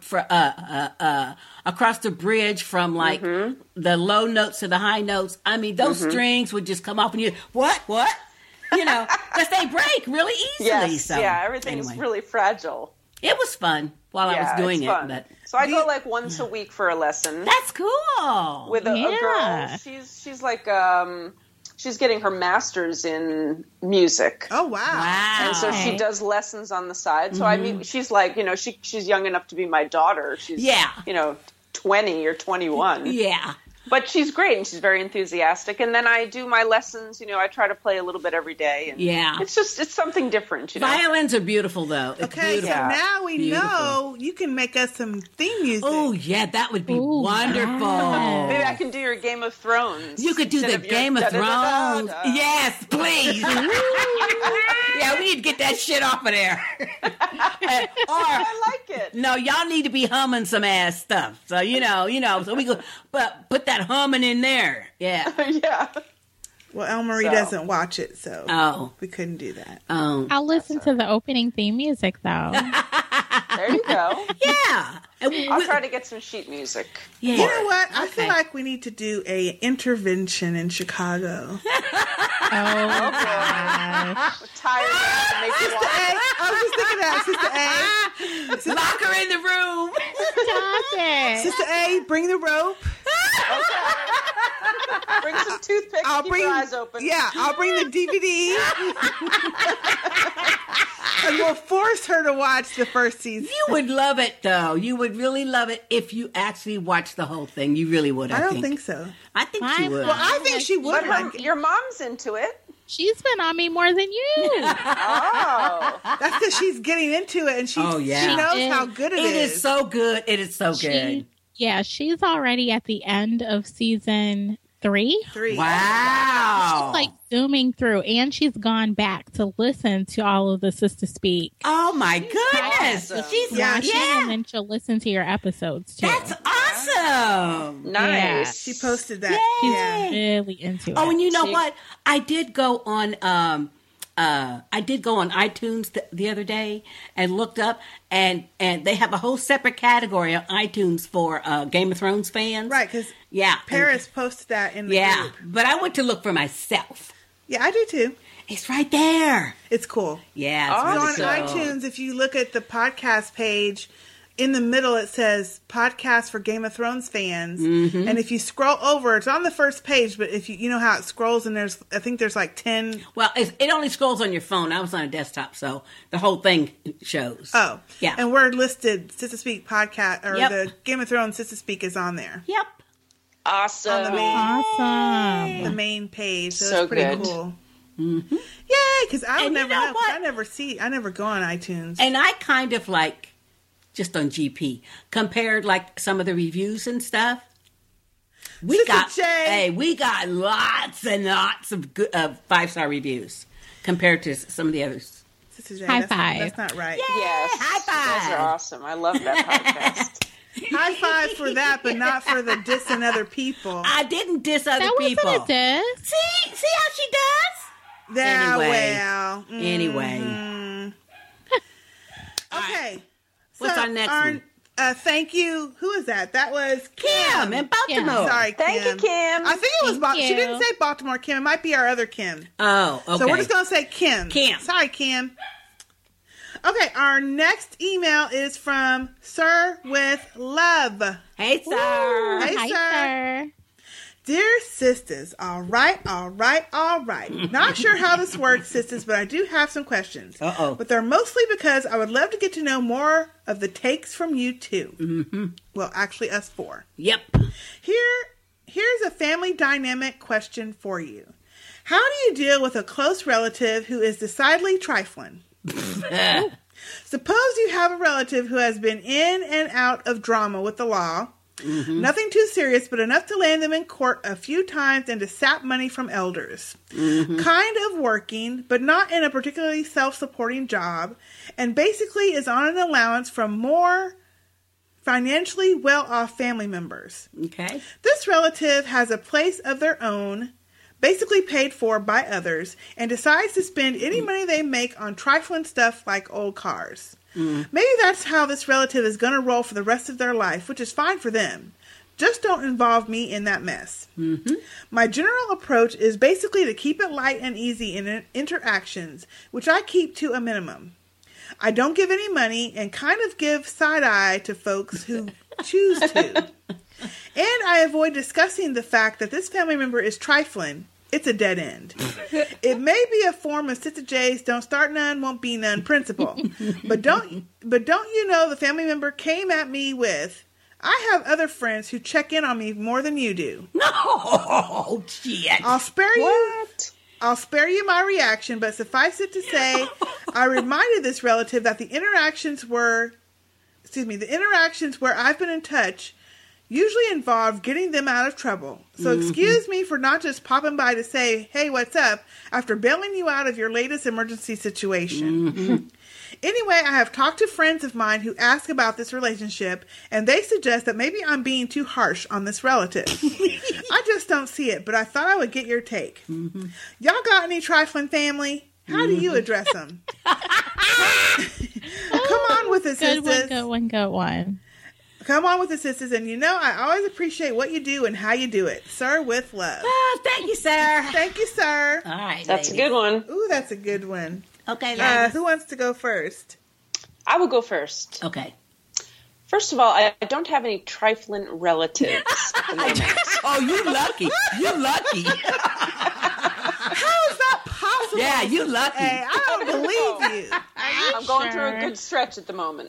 across the bridge from, like, the low notes to the high notes, I mean, those strings would just come off and you, what? Because they break really easily. Yes, so, everything's really fragile. It was fun while I was doing it. But so I go, like, once a week for a lesson. That's cool. With a girl. She's like... she's getting her master's in music. Oh, wow. And so she does lessons on the side. So I mean, she's like, she's young enough to be my daughter. She's, 20 or 21. Yeah. But she's great, and she's very enthusiastic. And then I do my lessons. I try to play a little bit every day. And it's something different. Violins are beautiful, though. It's beautiful. So now we know you can make us some theme music. Oh, yeah, that would be wonderful. Maybe I can do your Game of Thrones. You could do the Game of Thrones. Yes, please. Yeah, we need to get that shit off of there. I like it. No, y'all need to be humming some ass stuff. So, so we go, but put that humming in there. Yeah. Yeah. Well, El-Marie doesn't watch it, so we couldn't do that. I'll listen to the opening theme music, though. There you go. Yeah. I'll try to get some sheet music. Yeah. You know what? I feel like we need to do a intervention in Chicago. Oh, gosh. Tired of making I was just thinking that, Sister A. Lock her in the room. Stop it. Sister A, bring the rope. Okay. Bring some toothpicks. Keep your eyes open. Yeah, I'll bring the DVD. And we'll force her to watch the first season. You would love it, though. You would really love it if you actually watched the whole thing. You really would, I don't think so. I think she would. Well, I think she would. But your mom's into it. She's been on me more than you. Oh. That's because she's getting into it, and she knows how good it is. It is so good. It is so good. She's already at the end of season 3. Wow. She's like zooming through, and she's gone back to listen to all of the Sister Speak. Oh my goodness. Awesome. She's watching, and then she'll listen to your episodes too. That's awesome. Nice. Yeah. She posted that. She's really into it. Oh, and you know what? I did go on iTunes the other day and looked up, and they have a whole separate category on iTunes for Game of Thrones fans. Right, because Paris posted that in the group. But I went to look for myself. Yeah, I do too. It's right there. It's cool. Yeah, it's on iTunes, if you look at the podcast page, in the middle it says podcast for Game of Thrones fans. Mm-hmm. And if you scroll over, it's on the first page, but if you know how it scrolls, and I think there's like 10. Well, it only scrolls on your phone. I was on a desktop, so the whole thing shows. Oh. Yeah. And we're listed, Sister Speak podcast, or the Game of Thrones Sister Speak is on there. Yep. Awesome. On the main page. So it's pretty cool. Mm-hmm. Yay, because I would never know. What? I never go on iTunes. And I kind of like, just on GP, compared like some of the reviews and stuff. We got lots and lots of good 5-star reviews compared to some of the others. Sister J, high five. That's not right. Yay, Yes. high five. Those are awesome. I love that podcast. High five for that, but not for the dissing other people. I didn't diss other people. That wasn't a diss. See how she does? Anyway. Anyway. Okay. What's our next one? Thank you. Who is that? That was Kim in Baltimore. Kim. Sorry, Kim. Thank you, Kim. I think it was Thank She didn't you. say Baltimore Kim. It might be our other Kim. Oh, okay. So we're just going to say Kim. Kim. Sorry, Kim. Okay, our next email is from Sir with Love. Hey, sir. Hey, Hi, sir. Dear sisters, all right. Not sure how this works, sisters, but I do have some questions. Uh-oh. But they're mostly because I would love to get to know more of the takes from you two. Mm-hmm. Well, actually, us four. Yep. Here's a family dynamic question for you. How do you deal with a close relative who is decidedly trifling? Suppose you have a relative who has been in and out of drama with the law. Mm-hmm. Nothing too serious, but enough to land them in court a few times and to sap money from elders. Mm-hmm. Kind of working, but not in a particularly self-supporting job, and basically is on an allowance from more financially well-off family members. Okay. This relative has a place of their own, basically paid for by others, and decides to spend any money they make on trifling stuff like old cars. Maybe that's how this relative is going to roll for the rest of their life, which is fine for them. Just don't involve me in that mess. Mm-hmm. My general approach is basically to keep it light and easy in interactions, which I keep to a minimum. I don't give any money and kind of give side-eye to folks who choose to. And I avoid discussing the fact that this family member is trifling. It's a dead end. It may be a form of Sister J's don't start none, won't be none principle. But don't you know the family member came at me with, I have other friends who check in on me more than you do. No, shit. I'll spare you my reaction, but suffice it to say, I reminded this relative that the interactions where I've been in touch usually involve getting them out of trouble. So excuse me for not just popping by to say, hey, what's up, after bailing you out of your latest emergency situation. Mm-hmm. Anyway, I have talked to friends of mine who ask about this relationship, and they suggest that maybe I'm being too harsh on this relative. I just don't see it, but I thought I would get your take. Mm-hmm. Y'all got any trifling family? How do you address them? Come on with it, sisters. Good one. Come on with it, sisters. And I always appreciate what you do and how you do it. Sir with love. Oh, thank you, sir. Thank you, sir. All right, That's ladies. a good one. Ooh, that's a good one. Okay, ladies. Who wants to go first? I will go first. Okay. First of all, I don't have any trifling relatives. Oh, you lucky. You lucky. How is that possible? Yeah, you lucky. Hey, I don't believe you. I'm going through a good stretch at the moment.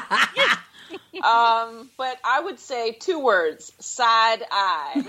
But I would say 2 words: side eye.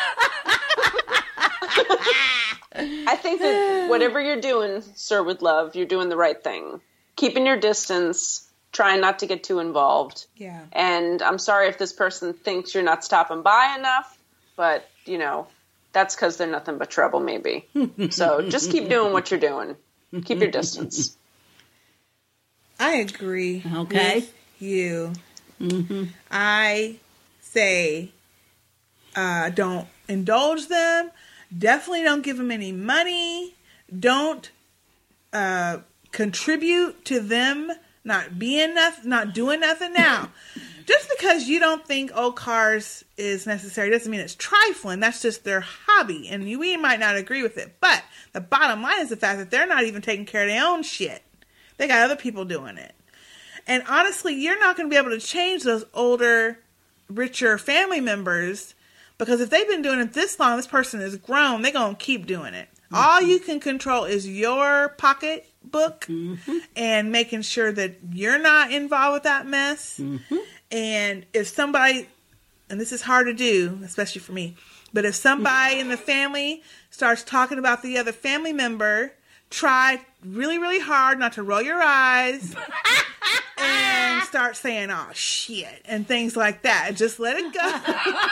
I think that whatever you're doing, sir, with love, you're doing the right thing. Keeping your distance, trying not to get too involved. Yeah. And I'm sorry if this person thinks you're not stopping by enough, but, that's because they're nothing but trouble, maybe. So just keep doing what you're doing. Keep your distance. I agree. Okay. With you. Mm-hmm. I say don't indulge them. Definitely don't give them any money. Don't contribute to them not doing nothing. Now, just because you don't think old cars is necessary doesn't mean it's trifling. That's just their hobby, and we might not agree with it. But the bottom line is the fact that they're not even taking care of their own shit. They got other people doing it. And honestly, you're not going to be able to change those older, richer family members, because if they've been doing it this long, this person is grown, they're going to keep doing it. Mm-hmm. All you can control is your pocketbook and making sure that you're not involved with that mess. Mm-hmm. And if somebody, and this is hard to do, especially for me, but if somebody in the family starts talking about the other family member, try really, really hard not to roll your eyes and start saying, oh, shit, and things like that. Just let it go.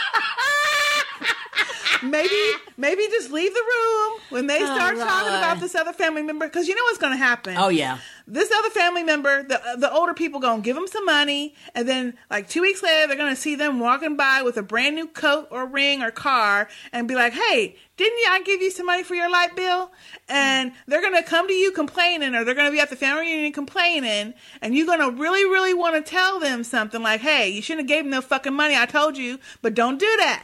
Maybe just leave the room when they start talking about this other family member, because you know what's going to happen. Oh, yeah. this other family member, the older people, gonna give them some money, and then like 2 weeks later, they're gonna see them walking by with a brand new coat or ring or car, and be like, "Hey, didn't I give you some money for your light bill?" And they're gonna come to you complaining, or they're gonna be at the family reunion complaining, and you're gonna really, really want to tell them something like, "Hey, you shouldn't have gave them no fucking money. I told you, but don't do that."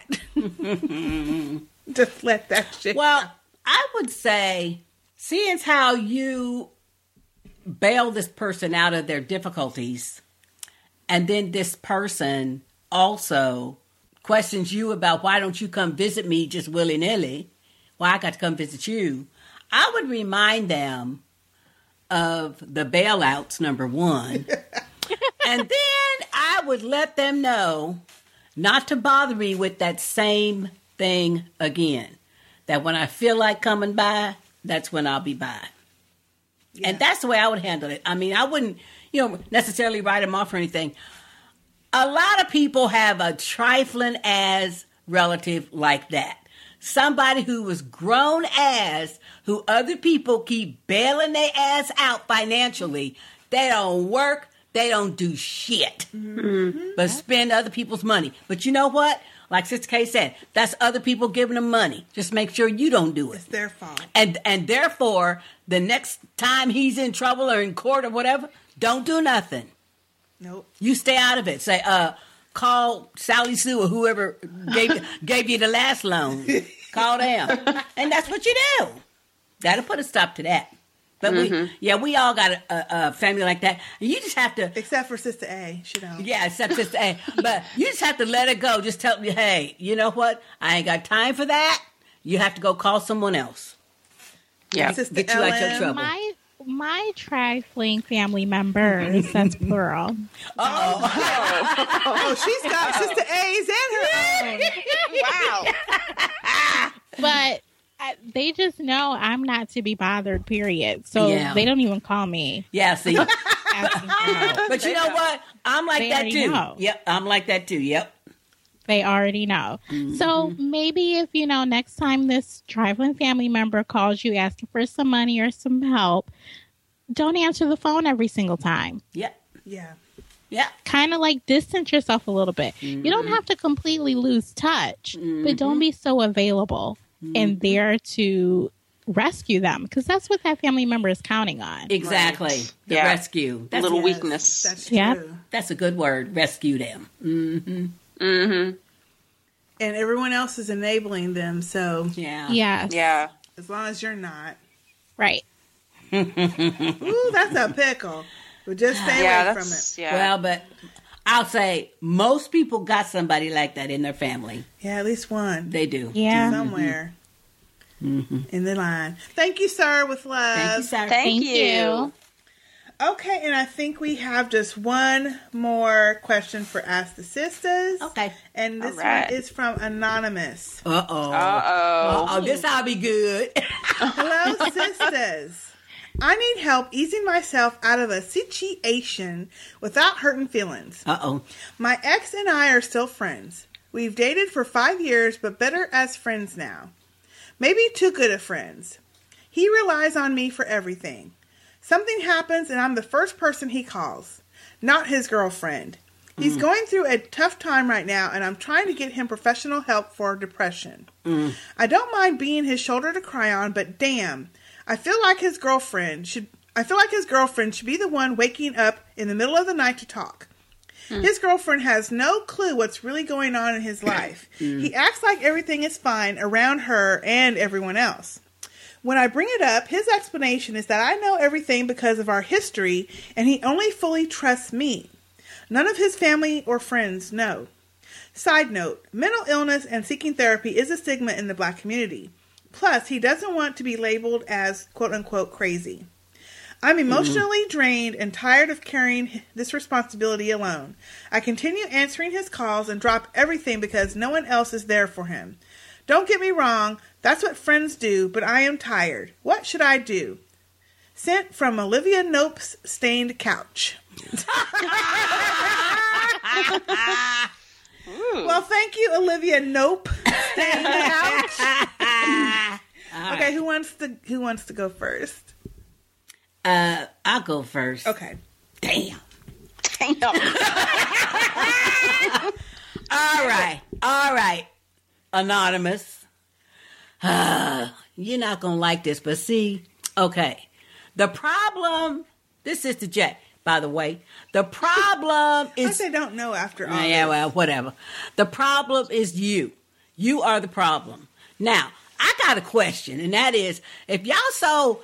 Just let that shit. Well, I would say, seeing how you bail this person out of their difficulties, and then this person also questions you about why don't you come visit me just willy-nilly, why I got to come visit you, I would remind them of the bailouts, number one. And then I would let them know not to bother me with that same thing again. That when I feel like coming by, that's when I'll be by. Yeah. And that's the way I would handle it. I mean, I wouldn't, necessarily write them off or anything. A lot of people have a trifling ass relative like that. Somebody who was grown ass, who other people keep bailing their ass out financially. They don't work. They don't do shit. Mm-hmm. But spend other people's money. But you know what? Like Sister K said, that's other people giving them money. Just make sure you don't do it. It's their fault. And therefore, the next time he's in trouble or in court or whatever, don't do nothing. Nope. You stay out of it. Say, call Sally Sue or whoever gave you the last loan. Call them. And that's what you do. That'll put a stop to that. But we all got a family like that. You just have to... Except for Sister A. She don't. Yeah, except Sister A. But you just have to let it go. Just tell me, hey, you know what? I ain't got time for that. You have to go call someone else. Yeah. Sister Get you out your trouble. My trifling family members, that's plural. Oh, she's got Sister A's and her own. Wow. But... they just know I'm not to be bothered, period. So they don't even call me. Yeah, see. But you know what? I'm like that too. Know. Yep, I'm like that too. Yep. They already know. Mm-hmm. So maybe if, next time this trifling family member calls you asking for some money or some help, don't answer the phone every single time. Yep. Yeah. Yeah. Kind of like distance yourself a little bit. Mm-hmm. You don't have to completely lose touch, but don't be so available. And there to rescue them, because that's what that family member is counting on. Exactly. Right. The rescue. That's a little weakness. That's true. That's a good word. Rescue them. Mm-hmm. Mm-hmm. And everyone else is enabling them, so... Yeah. Yeah. As long as you're not. Right. Ooh, that's a pickle. But just stay away from it. Yeah. Well, but... I'll say most people got somebody like that in their family. Yeah, at least one. They do. Yeah. Somewhere in the line. Thank you, sir, with love. Thank you, sir. Thank you. Okay, and I think we have just one more question for Ask the Sisters. Okay. And this one is from Anonymous. Uh-oh. This ought to be good. Hello, sisters. I need help easing myself out of a situation without hurting feelings. Uh-oh. My ex and I are still friends. We've dated for 5 years, but better as friends now. Maybe too good of friends. He relies on me for everything. Something happens and I'm the first person he calls. Not his girlfriend. He's going through a tough time right now, and I'm trying to get him professional help for depression. I don't mind being his shoulder to cry on, but damn... I feel like his girlfriend should be the one waking up in the middle of the night to talk. His girlfriend has no clue what's really going on in his life. He acts like everything is fine around her and everyone else. When I bring it up, his explanation is that I know everything because of our history, and he only fully trusts me. None of his family or friends know. Side note, mental illness and seeking therapy is a stigma in the Black community. Plus, he doesn't want to be labeled as quote-unquote crazy. I'm emotionally drained and tired of carrying this responsibility alone. I continue answering his calls and drop everything because no one else is there for him. Don't get me wrong, that's what friends do, but I am tired. What should I do? Sent from Olivia Nope's Stained Couch. Well, thank you, Olivia Nope. Stained Couch. Okay, who wants to go first? I'll go first. Okay. Damn. Damn. All right. Anonymous. You're not going to like this, but see, okay. The problem, this is the J, by the way. The problem is... I don't know after all. Yeah, well, whatever. The problem is you. You are the problem. Now, I got a question, and that is, if y'all so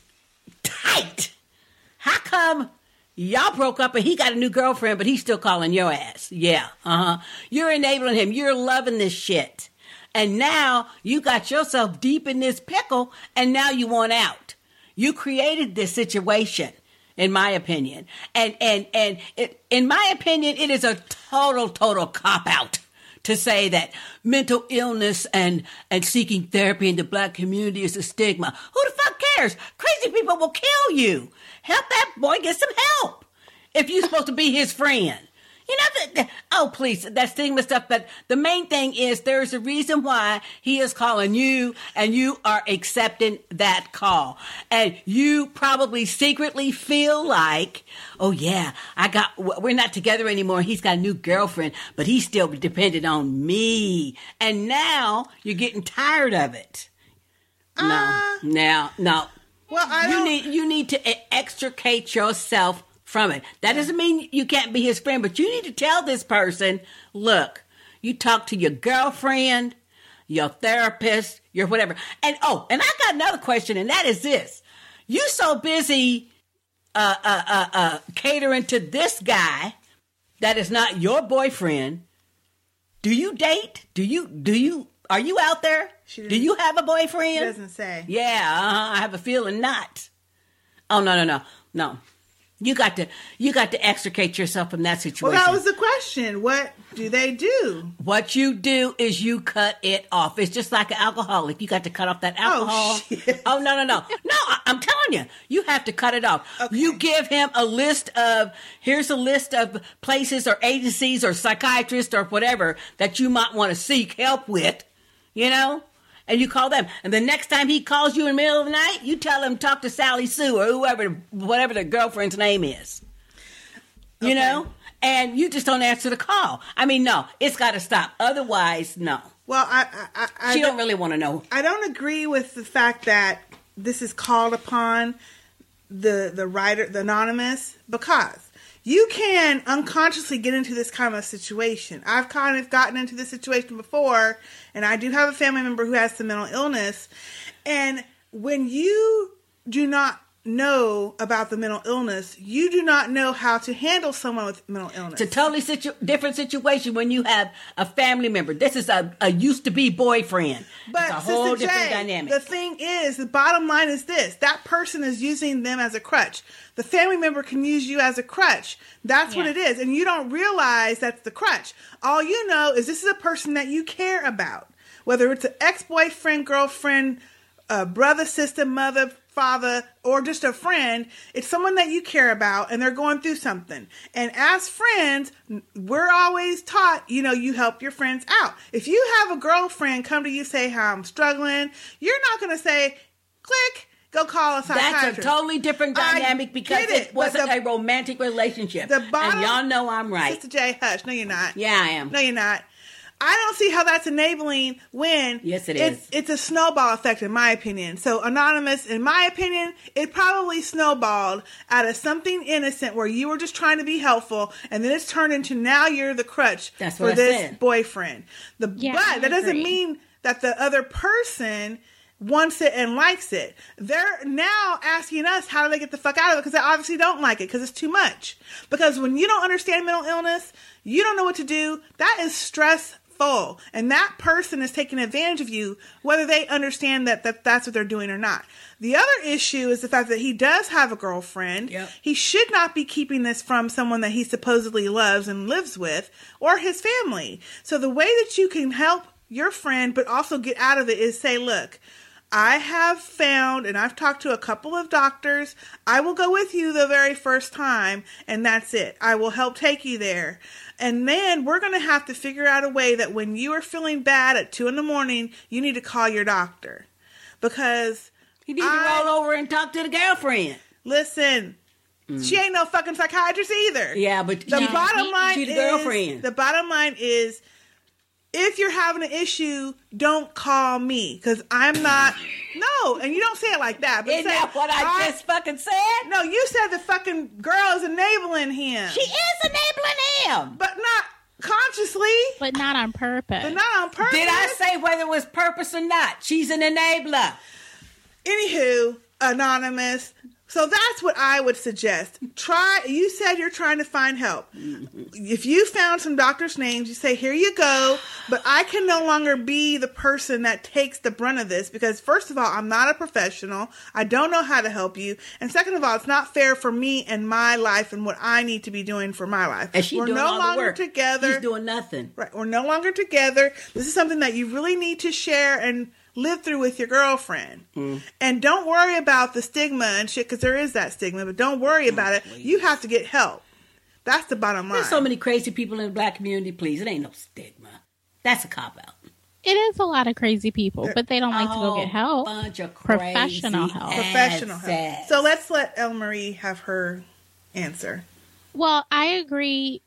tight, how come y'all broke up and he got a new girlfriend, but he's still calling your ass? Yeah, You're enabling him. You're loving this shit. And now you got yourself deep in this pickle, and now you want out. You created this situation, in my opinion. And in my opinion, it is a total cop-out to say that mental illness and seeking therapy in the black community is a stigma. Who the fuck cares? Crazy people will kill you. Help that boy get some help if you're supposed to be his friend. You know, oh, please, that stigma stuff. But the main thing is there's a reason why he is calling you, and you are accepting that call. And you probably secretly feel like, oh, yeah, we're not together anymore. He's got a new girlfriend, but he's still dependent on me. And now you're getting tired of it. No. Well, you need to extricate yourself from it. That doesn't mean you can't be his friend, but you need to tell this person, look, you talk to your girlfriend, your therapist, your whatever. And I got another question, and that is this. You so busy catering to this guy that is not your boyfriend. Do you date? Are you out there? Do you have a boyfriend? She doesn't say. Yeah, I have a feeling not. Oh, no. You got to extricate yourself from that situation. Well, that was the question. What do they do? What you do is you cut it off. It's just like an alcoholic. You got to cut off that alcohol. Oh, shit. Oh, no. No, I'm telling you. You have to cut it off. Okay. You give him here's a list of places or agencies or psychiatrists or whatever that you might want to seek help with, and you call them. And the next time he calls you in the middle of the night, you tell him, talk to Sally Sue or whatever the girlfriend's name is. You know? And you just don't answer the call. I mean, no, it's got to stop. Otherwise, no. Well, she don't really want to know. I don't agree with the fact that this is called upon the writer, the anonymous, because you can unconsciously get into this kind of situation. I've kind of gotten into this situation before, and I do have a family member who has some mental illness. And when you do not know about the mental illness, you do not know how to handle someone with mental illness. It's a totally different situation when you have a family member. This is a used-to-be boyfriend. But it's a whole Sister different J, dynamic. The thing is, the bottom line is this. That person is using them as a crutch. The family member can use you as a crutch. That's what it is. And you don't realize that's the crutch. All you know is this is a person that you care about. Whether it's an ex-boyfriend, girlfriend, brother, sister, mother, father, or just a friend, it's someone that you care about and they're going through something. And as friends, we're always taught, you help your friends out. If you have a girlfriend come to you say how I'm struggling, you're not going to say, click, go call a psychiatrist. That's a totally different dynamic because it wasn't a romantic relationship. And y'all know I'm right. Sister J, hush. No, you're not. Yeah, I am. No, you're not. I don't see how that's enabling when yes, it is. It's a snowball effect, in my opinion. So, Anonymous, in my opinion, it probably snowballed out of something innocent where you were just trying to be helpful, and then it's turned into now you're the crutch for this boyfriend. But that doesn't mean that the other person wants it and likes it. They're now asking us how do they get the fuck out of it because they obviously don't like it because it's too much. Because when you don't understand mental illness, you don't know what to do. That is stressful. And that person is taking advantage of you, whether they understand that that's what they're doing or not. The other issue is the fact that he does have a girlfriend. Yep. He should not be keeping this from someone that he supposedly loves and lives with or his family. So the way that you can help your friend but also get out of it is say, look, I have found, and I've talked to a couple of doctors, I will go with you the very first time, and that's it. I will help take you there. And then we're going to have to figure out a way that when you are feeling bad at 2 a.m, you need to call your doctor. Because you need to roll over and talk to the girlfriend. Listen. She ain't no fucking psychiatrist either. Yeah, but the bottom line she's is, a girlfriend. The bottom line is, if you're having an issue, don't call me because I'm not. No, and you don't say it like that. But Isn't that what I just fucking said? No, you said the fucking girl is enabling him. She is enabling him, but not consciously. But not on purpose. But not on purpose. Did I say whether it was purpose or not? She's an enabler. Anywho, anonymous. So that's what I would suggest. You said you're trying to find help. If you found some doctors' names, you say, here you go, but I can no longer be the person that takes the brunt of this because, first of all, I'm not a professional. I don't know how to help you. And second of all, it's not fair for me and my life and what I need to be doing for my life. And she's We're doing no all longer the work. together. She's doing nothing. Right. We're no longer together. This is something that you really need to share and live through with your girlfriend. And don't worry about the stigma and shit, because there is that stigma, but don't worry about it. Please. You have to get help. That's the bottom line. There's so many crazy people in the black community, please. It ain't no stigma. That's a cop-out. It is a lot of crazy people, but they don't like to go get help. Bunch of professional help. Professional help. So let's let Elle Marie have her answer. Well, I agree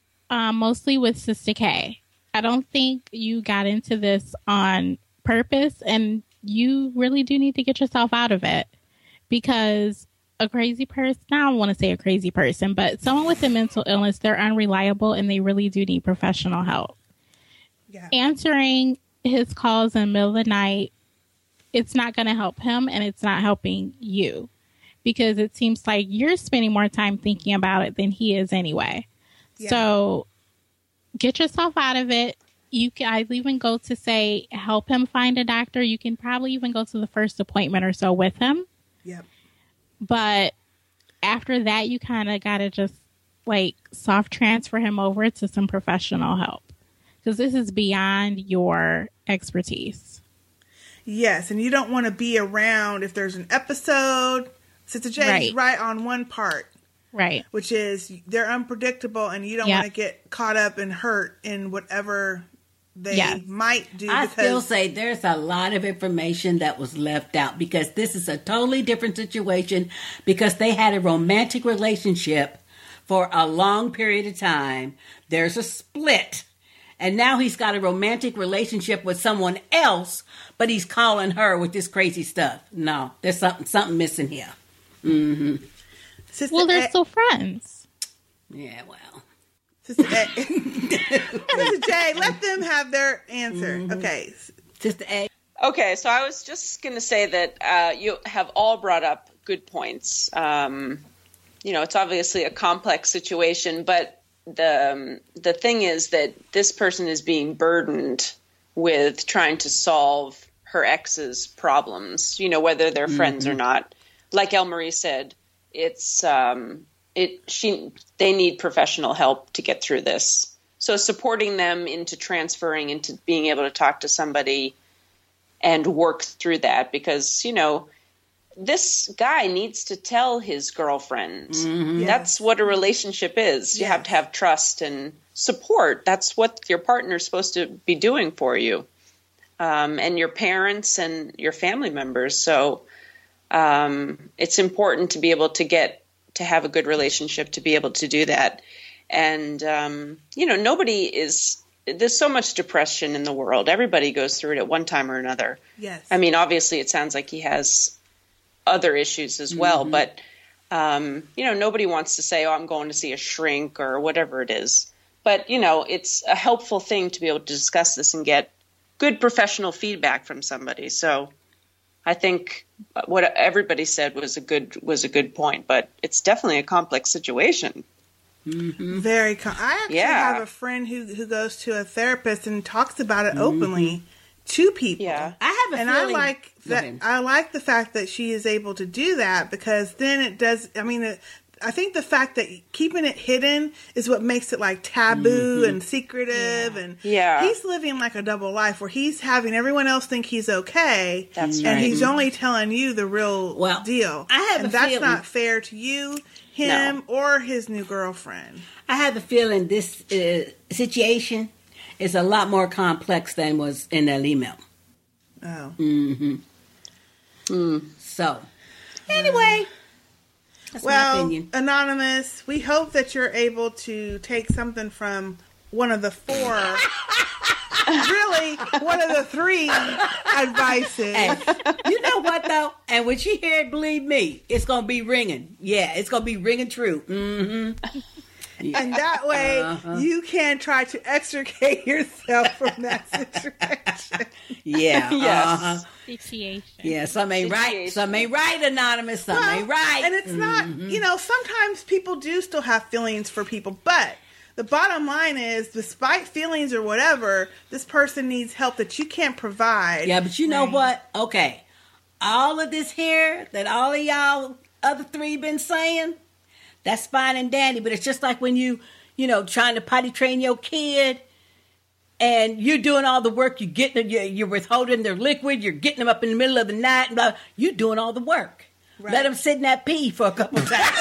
mostly with Sister K. I don't think you got into this on purpose, and you really do need to get yourself out of it, because a crazy person, I don't want to say a crazy person, but someone with a mental illness, they're unreliable and they really do need professional help. Yeah. Answering his calls in the middle of the night, it's not going to help him, and it's not helping you, because it seems like you're spending more time thinking about it than he is anyway. Yeah. So get yourself out of it. I'd even go to say, help him find a doctor. You can probably even go to the first appointment or so with him. Yep. But after that, you kind of got to just like soft transfer him over to some professional help, because this is beyond your expertise. Yes. And you don't want to be around if there's an episode. Sister Jane's right on one part. Right. Which is they're unpredictable, and you don't want to get caught up and hurt in whatever they might do. I still say there's a lot of information that was left out, because this is a totally different situation, because they had a romantic relationship for a long period of time. There's a split. And now he's got a romantic relationship with someone else, but he's calling her with this crazy stuff. No, there's something missing here. Mm-hmm. Well, they're still friends. Yeah, well. Sister J, let them have their answer. Mm-hmm. Okay. Sister A. Okay, so I was just going to say that you have all brought up good points. It's obviously a complex situation, but the thing is that this person is being burdened with trying to solve her ex's problems, whether they're friends or not. Like Elle Marie said, they need professional help to get through this. So supporting them into transferring into being able to talk to somebody and work through that, because, this guy needs to tell his girlfriend. Mm-hmm. That's what a relationship is. Yes. You have to have trust and support. That's what your partner's supposed to be doing for you. And your parents and your family members. So it's important to be able to have a good relationship to be able to do that. And, there's so much depression in the world. Everybody goes through it at one time or another. Yes. I mean, obviously it sounds like he has other issues as well, but, nobody wants to say, I'm going to see a shrink or whatever it is. But, it's a helpful thing to be able to discuss this and get good professional feedback from somebody. So I think what everybody said was a good point, but it's definitely a complex situation. Mm-hmm. Very. I actually have a friend who goes to a therapist and talks about it openly to people. Yeah, I have a feeling. I like that. I like the fact that she is able to do that, because then it does. I mean, I think the fact that keeping it hidden is what makes it like taboo and secretive. And he's living like a double life where he's having everyone else think he's okay. That's right. And he's only telling you the real deal. That's not fair to you, him, or his new girlfriend. I have a feeling this situation is a lot more complex than was in that email. Oh. Mm-hmm. So, anyway. That's my opinion. Anonymous, we hope that you're able to take something from one of the 4, really, one of the 3 advices. And you know what, though? And when she hear it, believe me, it's going to be ringing. Yeah, it's going to be ringing true. Mm-hmm. Yeah. And that way, you can try to extricate yourself from that situation. Yeah. Yes. Situation. Yeah, some ain't right. Some ain't right, Anonymous. Some ain't right. And it's not, sometimes people do still have feelings for people, but the bottom line is, despite feelings or whatever, this person needs help that you can't provide. Yeah, but you know what? Okay. All of this here that all of y'all other 3 been saying, that's fine and dandy, but it's just like when you trying to potty train your kid and you're doing all the work, you're withholding their liquid, you're getting them up in the middle of the night, and blah, you're doing all the work. Right. Let them sit in that pee for a couple of times.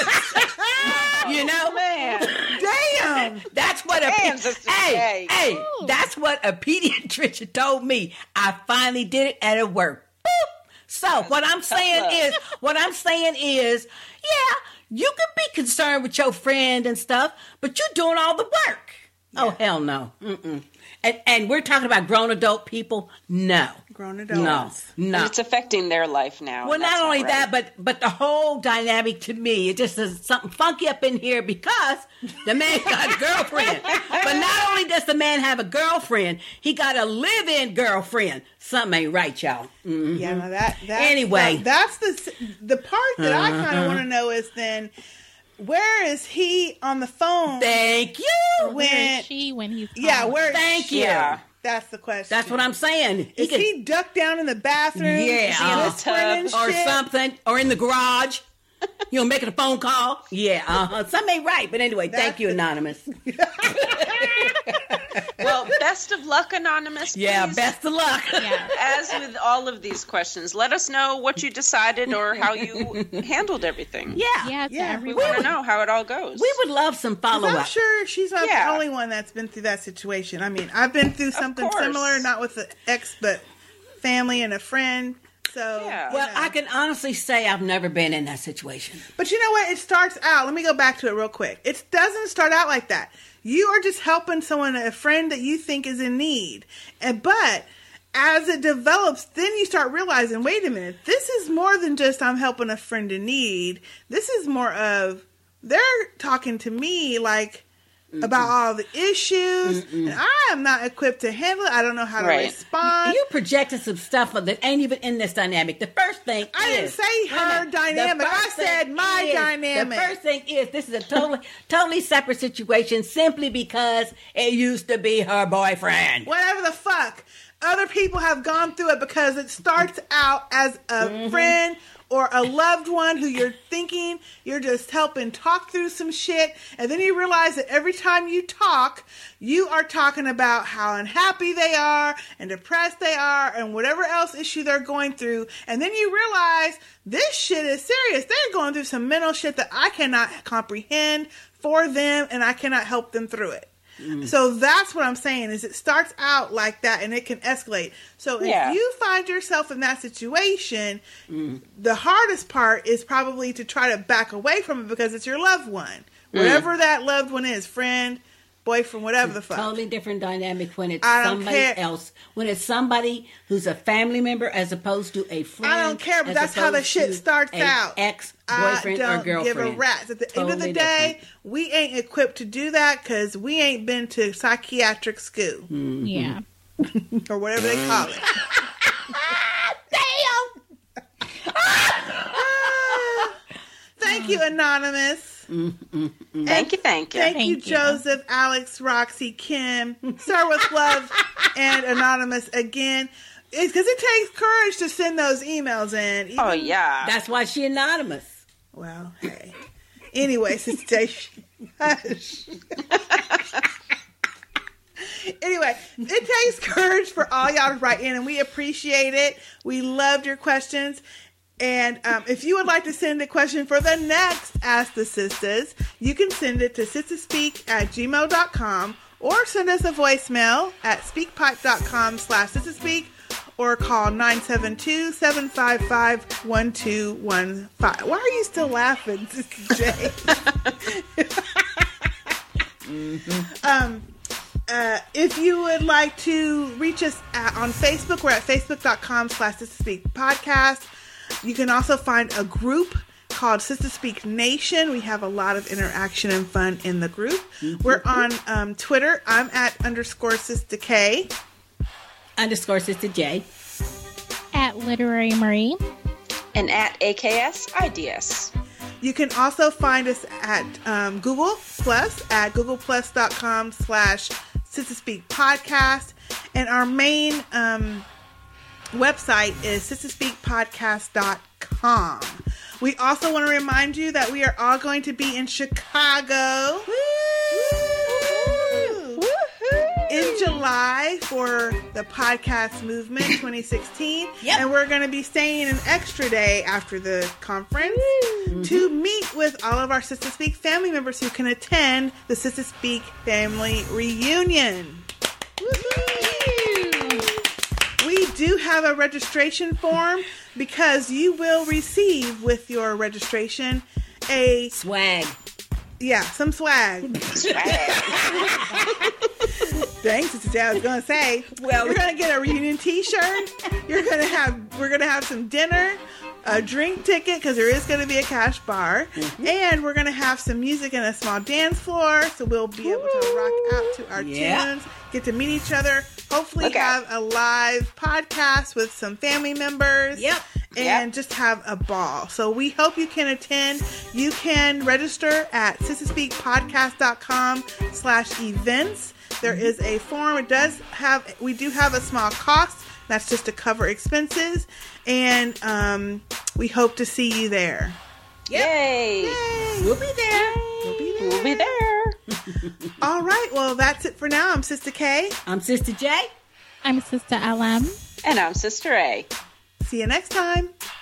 Man. Damn. That's what that's what a pediatrician told me. I finally did it and it worked. Boop. So what I'm saying is, yeah, you can be concerned with your friend and stuff, but you're doing all the work. Yeah. Oh, hell no. Mm-mm. And we're talking about grown adult people? No. Grown adults. No. And it's affecting their life now. Well, not only that, but the whole dynamic to me, it just is something funky up in here because the man got a girlfriend. But not only does the man have a girlfriend, he got a live-in girlfriend. Something ain't right, y'all. Mm-hmm. Yeah, no, that anyway. That's the part that I kind of want to know is then, where is he on the phone? Thank you. Where is she when he's calling? Yeah, where? Thank you. Yeah. That's the question. That's what I'm saying. Is he ducked down in the bathroom? Yeah, whispering and or shit? something, or in the garage. Making a phone call. Yeah, something ain't right. But anyway, thank you, Anonymous. Well, best of luck, Anonymous. Please. Yeah, best of luck. Yeah. As with all of these questions, let us know what you decided or how you handled everything. Yeah. We want to know how it all goes. We would love some follow-up. I'm sure she's not the only one that's been through that situation. I mean, I've been through something similar, not with the ex, but family and a friend. So, well, I can honestly say I've never been in that situation. But you know what? It starts out. Let me go back to it real quick. It doesn't start out like that. You are just helping someone, a friend that you think is in need. But as it develops, then you start realizing, wait a minute, this is more than just I'm helping a friend in need. This is more of they're talking to me like about all the issues, and I am not equipped to handle it. I don't know how to respond. You projected some stuff that ain't even in this dynamic. The first thing I didn't say her dynamic. I said my dynamic. The first thing is this is a totally separate situation simply because it used to be her boyfriend. Whatever the fuck. Other people have gone through it because it starts out as a friend or a loved one who you're thinking you're just helping talk through some shit. And then you realize that every time you talk, you are talking about how unhappy they are and depressed they are and whatever else issue they're going through. And then you realize this shit is serious. They're going through some mental shit that I cannot comprehend for them and I cannot help them through it. So that's what I'm saying is it starts out like that and it can escalate. So if you find yourself in that situation, the hardest part is probably to try to back away from it because it's your loved one. Whatever that loved one is, friend, boyfriend, whatever the fuck. Totally different dynamic when it's somebody else. When it's somebody who's a family member as opposed to a friend. I don't care, but that's how the shit starts out. Ex-boyfriend or girlfriend. I don't give a rat's. At the end of the day, we ain't equipped to do that because we ain't been to psychiatric school. Yeah. Or whatever they call it. Damn! Thank you, Anonymous. Thank you. Thank you, Joseph, Alex, Roxy, Kim, Sir with Love, and Anonymous again. It's because it takes courage to send those emails in. Oh, yeah. That's why she anonymous. Well, hey. Anyway, hush. Anyway, it takes courage for all y'all to write in, and we appreciate it. We loved your questions. And if you would like to send a question for the next Ask the Sisters, you can send it to sisterspeak@gmail.com or send us a voicemail at speakpipe.com/sisterspeak or call 972-755-1215. Why are you still laughing, Sister J? If you would like to reach us on Facebook, we're at facebook.com/SisterSpeakPodcast. You can also find a group called Sister Speak Nation. We have a lot of interaction and fun in the group. We're on Twitter. I'm at _Sister K. _Sister J. At Literary Marie. And at AKS IDS. You can also find us at Google Plus at googleplus.com/SisterSpeakPodcast. And our main website is sisterspeakpodcast.com. We also want to remind you that we are all going to be in Chicago in July for the Podcast Movement 2016. Yep. And we're going to be staying an extra day after the conference to meet with all of our Sister Speak family members who can attend the Sister Speak family reunion. We do have a registration form because you will receive with your registration a swag. Yeah, some swag. Thanks, Sister J. I was going to say, well, you're going to get a reunion T-shirt. We're going to have some dinner, a drink ticket because there is going to be a cash bar, and we're going to have some music and a small dance floor, so we'll be able to rock out to our tunes, get to meet each other, hopefully have a live podcast with some family members. And just have a ball. So we hope you can attend. You can register at sisterspeakpodcast.com/events. There is a form. We do have a small cost. That's just to cover expenses. And we hope to see you there. Yay! We'll be there. We'll be there. All right. Well, that's it for now. I'm Sister K. I'm Sister J. I'm Sister LM. And I'm Sister A. See you next time.